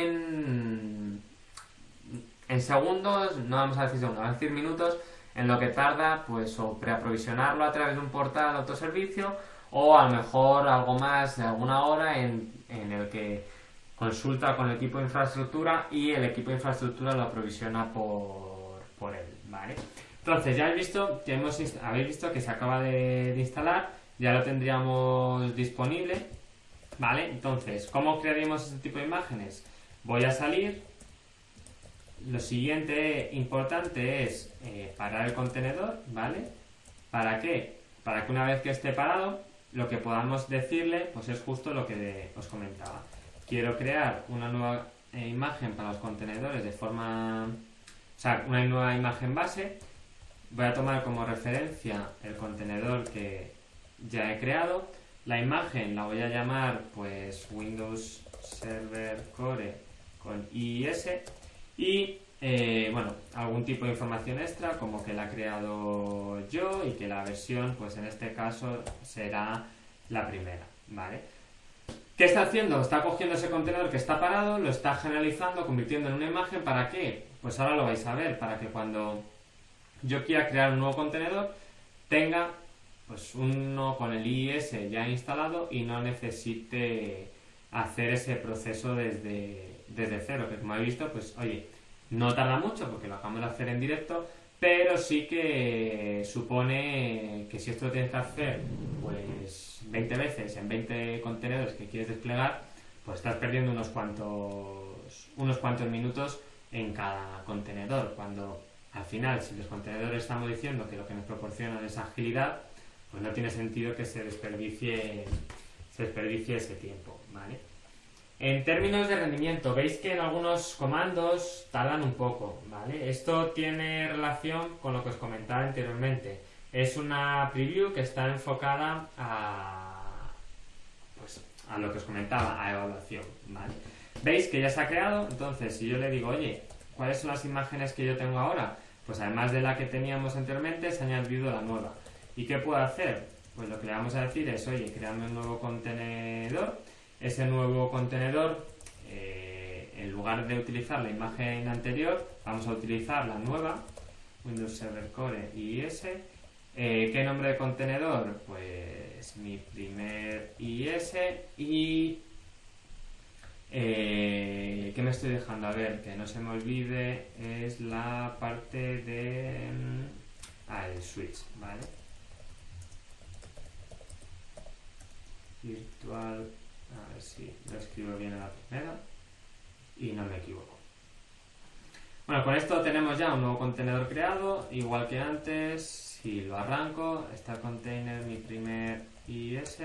en, en segundos, no vamos a decir segundos, vamos a decir minutos, en lo que tarda pues o preaprovisionarlo a través de un portal de autoservicio o a lo mejor algo más de alguna hora en, en el que consulta con el equipo de infraestructura y el equipo de infraestructura lo aprovisiona por, por él, ¿vale? Entonces ya habéis visto que, hemos, habéis visto que se acaba de, de instalar, ya lo tendríamos disponible, ¿vale? Entonces, ¿cómo crearíamos este tipo de imágenes? Voy a salir. Lo siguiente importante es eh, parar el contenedor, ¿vale? ¿Para qué? Para que una vez que esté parado, lo que podamos decirle, pues es justo lo que de, os comentaba. Quiero crear una nueva eh, imagen para los contenedores de forma... O sea, una nueva imagen base. Voy a tomar como referencia el contenedor que ya he creado. La imagen la voy a llamar, pues, Windows Server Core con I I S. Y, eh, bueno, algún tipo de información extra, como que la he creado yo y que la versión, pues en este caso, será la primera, ¿vale? ¿Qué está haciendo? Está cogiendo ese contenedor que está parado, lo está generalizando, convirtiendo en una imagen. ¿Para qué? Pues ahora lo vais a ver, para que cuando yo quiera crear un nuevo contenedor, tenga pues uno con el I I S ya instalado y no necesite hacer ese proceso desde... desde cero, que como habéis visto, pues oye, no tarda mucho porque lo acabamos de hacer en directo, pero sí que supone que si esto lo tienes que hacer pues veinte veces en veinte contenedores que quieres desplegar, pues estás perdiendo unos cuantos unos cuantos minutos en cada contenedor, cuando al final, si los contenedores estamos diciendo que lo que nos proporcionan es agilidad, pues no tiene sentido que se desperdicie se desperdicie ese tiempo, ¿vale? En términos de rendimiento, veis que en algunos comandos tardan un poco, ¿vale? Esto tiene relación con lo que os comentaba anteriormente. Es una preview que está enfocada a, pues, a lo que os comentaba, a evaluación, ¿vale? Veis que ya se ha creado, entonces si yo le digo, oye, ¿cuáles son las imágenes que yo tengo ahora? Pues además de la que teníamos anteriormente, se ha añadido la nueva. ¿Y qué puedo hacer? Pues lo que le vamos a decir es, oye, créame un nuevo contenedor. Ese nuevo contenedor, eh, en lugar de utilizar la imagen anterior, vamos a utilizar la nueva, Windows Server Core I I S, Eh, ¿Qué nombre de contenedor? Pues mi primer I S y... Eh, ¿Qué me estoy dejando? A ver, que no se me olvide, es la parte de... Ah, el switch, ¿vale? Virtual... A ver si lo escribo bien en la primera y no me equivoco. Bueno, con esto tenemos ya un nuevo contenedor creado, igual que antes. Si lo arranco, está el container, mi primer I S.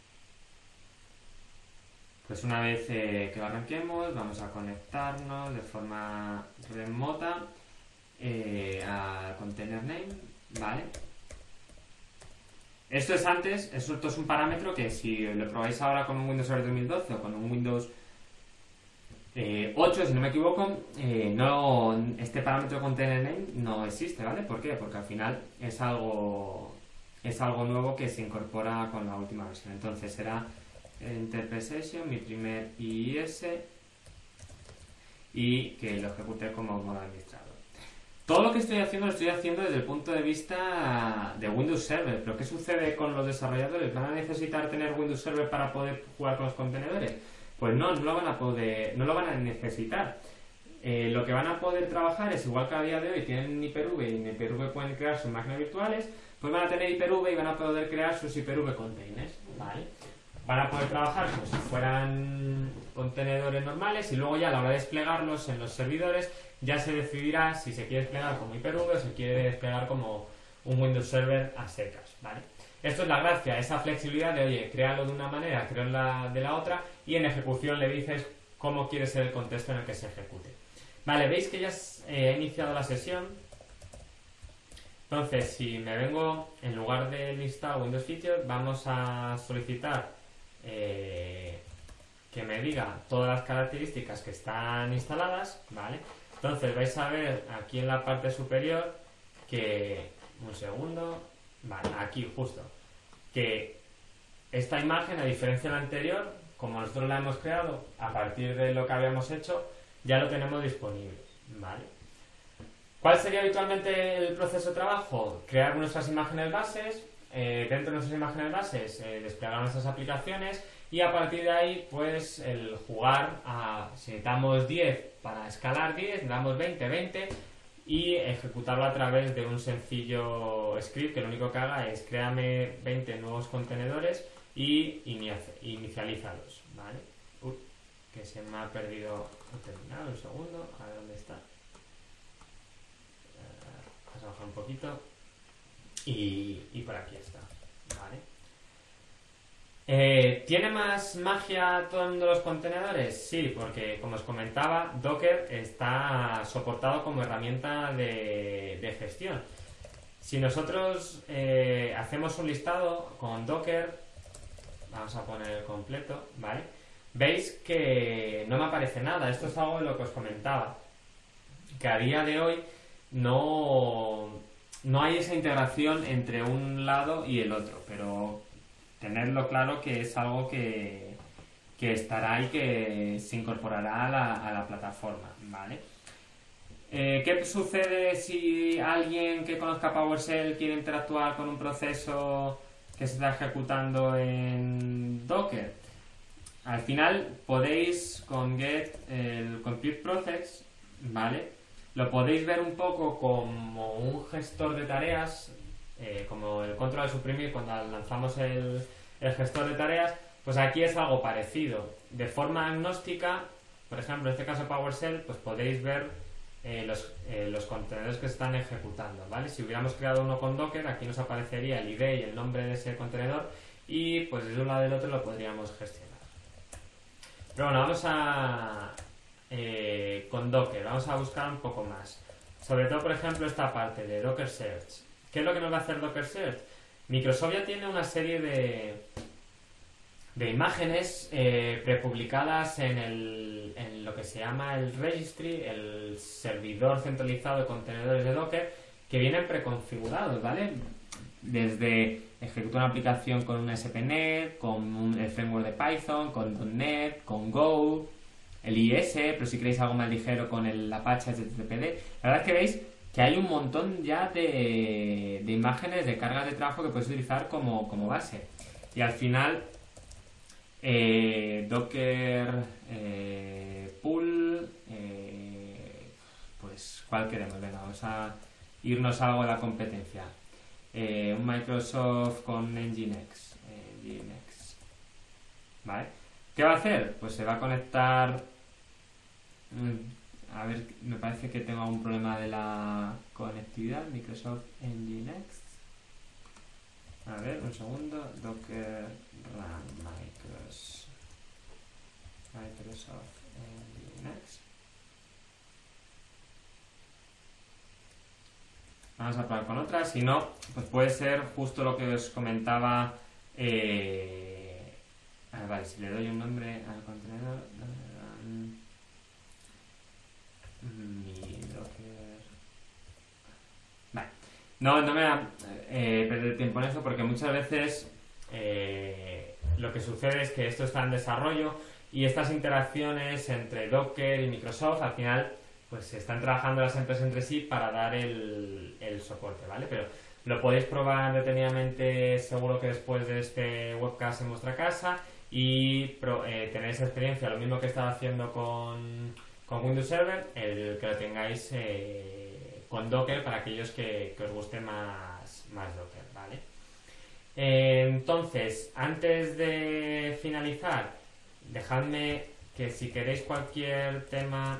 Pues una vez eh, que lo arranquemos, vamos a conectarnos de forma remota eh, al container name, ¿vale? Esto es antes, esto es un parámetro que si lo probáis ahora con un Windows Server dos mil doce o con un Windows eh, ocho, si no me equivoco, eh, no, este parámetro container name no existe, ¿vale? ¿Por qué? Porque al final es algo, es algo nuevo que se incorpora con la última versión. Entonces será Enterprise Session, mi primer I S, y que lo ejecute como modo administrador. Todo lo que estoy haciendo lo estoy haciendo desde el punto de vista de Windows Server. ¿Pero qué sucede con los desarrolladores? ¿Van a necesitar tener Windows Server para poder jugar con los contenedores? Pues no, no lo van a poder, no lo van a necesitar. Eh, lo que van a poder trabajar es igual que a día de hoy tienen Hyper-V y en Hyper-V pueden crear sus máquinas virtuales, pues van a tener Hyper-V y van a poder crear sus Hyper-V containers, ¿vale? Van a poder trabajar como si fueran contenedores normales y luego ya a la hora de desplegarlos en los servidores ya se decidirá si se quiere desplegar como Hyper-V o se quiere desplegar como un Windows Server a secas, ¿vale? Esto es la gracia, esa flexibilidad de, oye, créalo de una manera, créalo de la otra y en ejecución le dices cómo quiere ser el contexto en el que se ejecute. Vale, veis que ya he iniciado la sesión. Entonces, si me vengo, en lugar de listar Windows Features, vamos a solicitar eh, que me diga todas las características que están instaladas, ¿vale? Entonces vais a ver aquí en la parte superior que, un segundo, vale, aquí justo, que esta imagen, a diferencia de la anterior, como nosotros la hemos creado a partir de lo que habíamos hecho, ya lo tenemos disponible, ¿vale? ¿Cuál sería habitualmente el proceso de trabajo? Crear nuestras imágenes bases, eh, dentro de nuestras imágenes bases eh, desplegar nuestras aplicaciones y a partir de ahí pues el jugar a, si necesitamos diez para escalar diez, le damos veinte, veinte y ejecutarlo a través de un sencillo script que lo único que haga es créame veinte nuevos contenedores y inicialízalos, ¿vale? Uy, que se me ha perdido el terminal, un segundo, a ver dónde está. Vamos a bajar un poquito y, y por aquí está, ¿vale? Eh, ¿Tiene más magia todo el mundo de los contenedores? Sí, porque como os comentaba, Docker está soportado como herramienta de, de gestión. Si nosotros eh, hacemos un listado con Docker, vamos a poner el completo, ¿vale? Veis que no me aparece nada. Esto es algo de lo que os comentaba, que a día de hoy no, no hay esa integración entre un lado y el otro, pero tenerlo claro que es algo que, que estará y que se incorporará a la, a la plataforma, ¿vale? Eh, ¿Qué sucede si alguien que conozca PowerShell quiere interactuar con un proceso que se está ejecutando en Docker? Al final podéis con get el compute process, ¿vale? Lo podéis ver un poco como un gestor de tareas, eh, como el control de suprimir cuando lanzamos el, el gestor de tareas, pues aquí es algo parecido. De forma agnóstica, por ejemplo, en este caso PowerShell, pues podéis ver eh, los, eh, los contenedores que se están ejecutando, ¿vale? Si hubiéramos creado uno con Docker, aquí nos aparecería el I D y el nombre de ese contenedor y pues de un lado y del otro lo podríamos gestionar. Pero bueno, vamos a... Eh, con Docker, vamos a buscar un poco más. Sobre todo, por ejemplo, esta parte de Docker Search. ¿Qué es lo que nos va a hacer Docker Search? Microsoft ya tiene una serie de, de imágenes eh, prepublicadas en, el, en lo que se llama el registry, el servidor centralizado de contenedores de Docker, que vienen preconfigurados, ¿vale? Desde ejecutar una aplicación con un A S P punto net, con un, el framework de Python, con punto net, con Go, el I S, pero si queréis algo más ligero con el Apache H T T P D. La verdad es que veis que hay un montón ya de, de imágenes de cargas de trabajo que puedes utilizar como, como base. Y al final, eh, Docker eh, Pool, eh, pues ¿cuál queremos? Venga, vamos a irnos a algo de la competencia. Eh, un Microsoft con Nginx. Nginx. ¿Vale? ¿Qué va a hacer? Pues se va a conectar... A ver, me parece que tengo algún problema de la conectividad. Microsoft Nginx. A ver, un segundo. Docker run Microsoft. Microsoft Nginx. Vamos a probar con otra. Si no, pues puede ser justo lo que os comentaba. Eh... Ah, vale, si le doy un nombre al contenedor. Mi Docker. Vale. No, no me voy a eh, perder tiempo en eso porque muchas veces eh, lo que sucede es que esto está en desarrollo y estas interacciones entre Docker y Microsoft al final pues están trabajando las empresas entre sí para dar el, el soporte, ¿vale? Pero lo podéis probar detenidamente seguro que después de este webcast en vuestra casa y pro, eh, tenéis experiencia, lo mismo que estaba haciendo con, con Windows Server, el que lo tengáis eh, con Docker para aquellos que, que os guste más, más Docker, ¿vale? Eh, entonces, antes de finalizar, dejadme que si queréis cualquier tema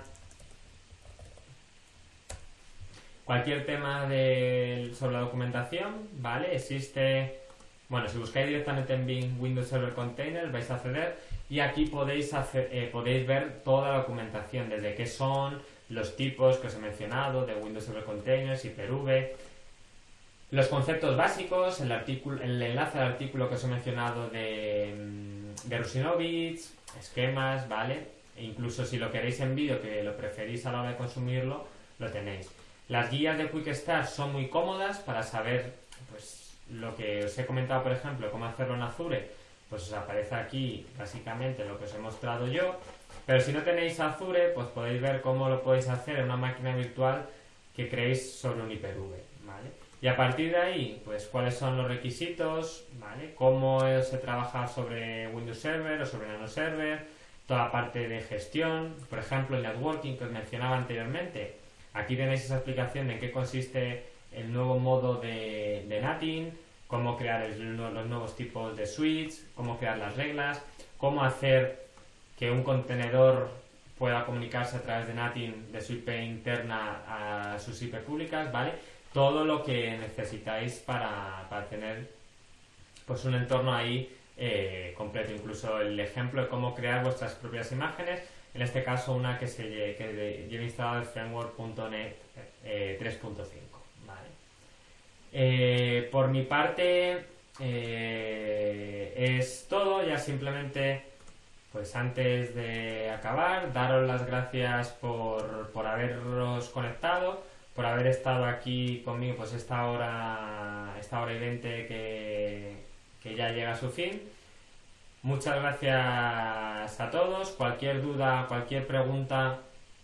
cualquier tema de, sobre la documentación, ¿vale? Existe, bueno, si buscáis directamente en Bing Windows Server Containers vais a acceder y aquí podéis, hacer, eh, podéis ver toda la documentación, desde qué son, los tipos que os he mencionado de Windows Server Containers, Hyper-V, los conceptos básicos, el, artículo, el enlace al artículo que os he mencionado de, de Rusinovich, esquemas, ¿vale? E incluso si lo queréis en vídeo, que lo preferís a la hora de consumirlo, lo tenéis. Las guías de Quick Start son muy cómodas para saber pues, lo que os he comentado, por ejemplo, cómo hacerlo en Azure, pues os aparece aquí básicamente lo que os he mostrado yo, pero si no tenéis Azure, pues podéis ver cómo lo podéis hacer en una máquina virtual que creéis sobre un Hyper-V, ¿vale? Y a partir de ahí, pues cuáles son los requisitos, ¿vale? Cómo se trabaja sobre Windows Server o sobre Nano Server, toda la parte de gestión, por ejemplo, el networking que os mencionaba anteriormente. Aquí tenéis esa explicación de en qué consiste el nuevo modo de, de NATing, cómo crear el, los nuevos tipos de switch, cómo crear las reglas, cómo hacer que un contenedor pueda comunicarse a través de NATing de su I P interna a sus I P públicas, ¿vale? Todo lo que necesitáis para, para tener pues un entorno ahí eh, completo, incluso el ejemplo de cómo crear vuestras propias imágenes. En este caso una que se que lleva instalado el framework punto net eh, tres punto cinco, ¿vale? Eh, por mi parte eh, es todo. Ya simplemente pues antes de acabar daros las gracias por, por haberos conectado, por haber estado aquí conmigo pues esta hora esta hora y veinte que, que ya llega a su fin. Muchas gracias a todos. Cualquier duda, cualquier pregunta,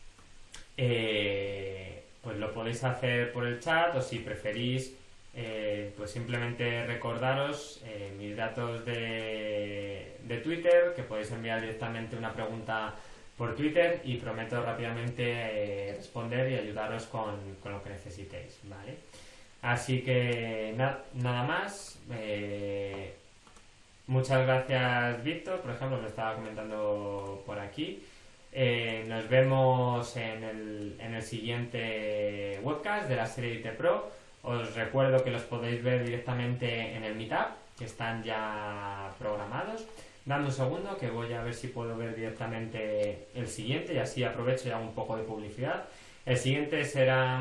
eh, pues lo podéis hacer por el chat o si preferís, eh, pues simplemente recordaros eh, mis datos de, de Twitter, que podéis enviar directamente una pregunta por Twitter y prometo rápidamente eh, responder y ayudaros con, con lo que necesitéis, ¿vale? Así que na nada más. Eh, Muchas gracias, Víctor, por ejemplo, me estaba comentando por aquí. Eh, nos vemos en el, en el siguiente webcast de la serie I T Pro. Os recuerdo que los podéis ver directamente en el Meetup, que están ya programados. Dame un segundo que voy a ver si puedo ver directamente el siguiente y así aprovecho y hago un poco de publicidad. El siguiente será...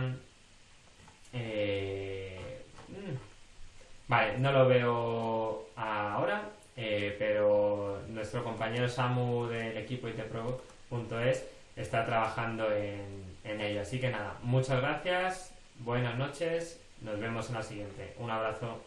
Eh, vale, no lo veo ahora. Eh, pero nuestro compañero Samu del equipo I T Pro punto es está trabajando en, en ello. Así que nada, muchas gracias, buenas noches, nos vemos en la siguiente. Un abrazo.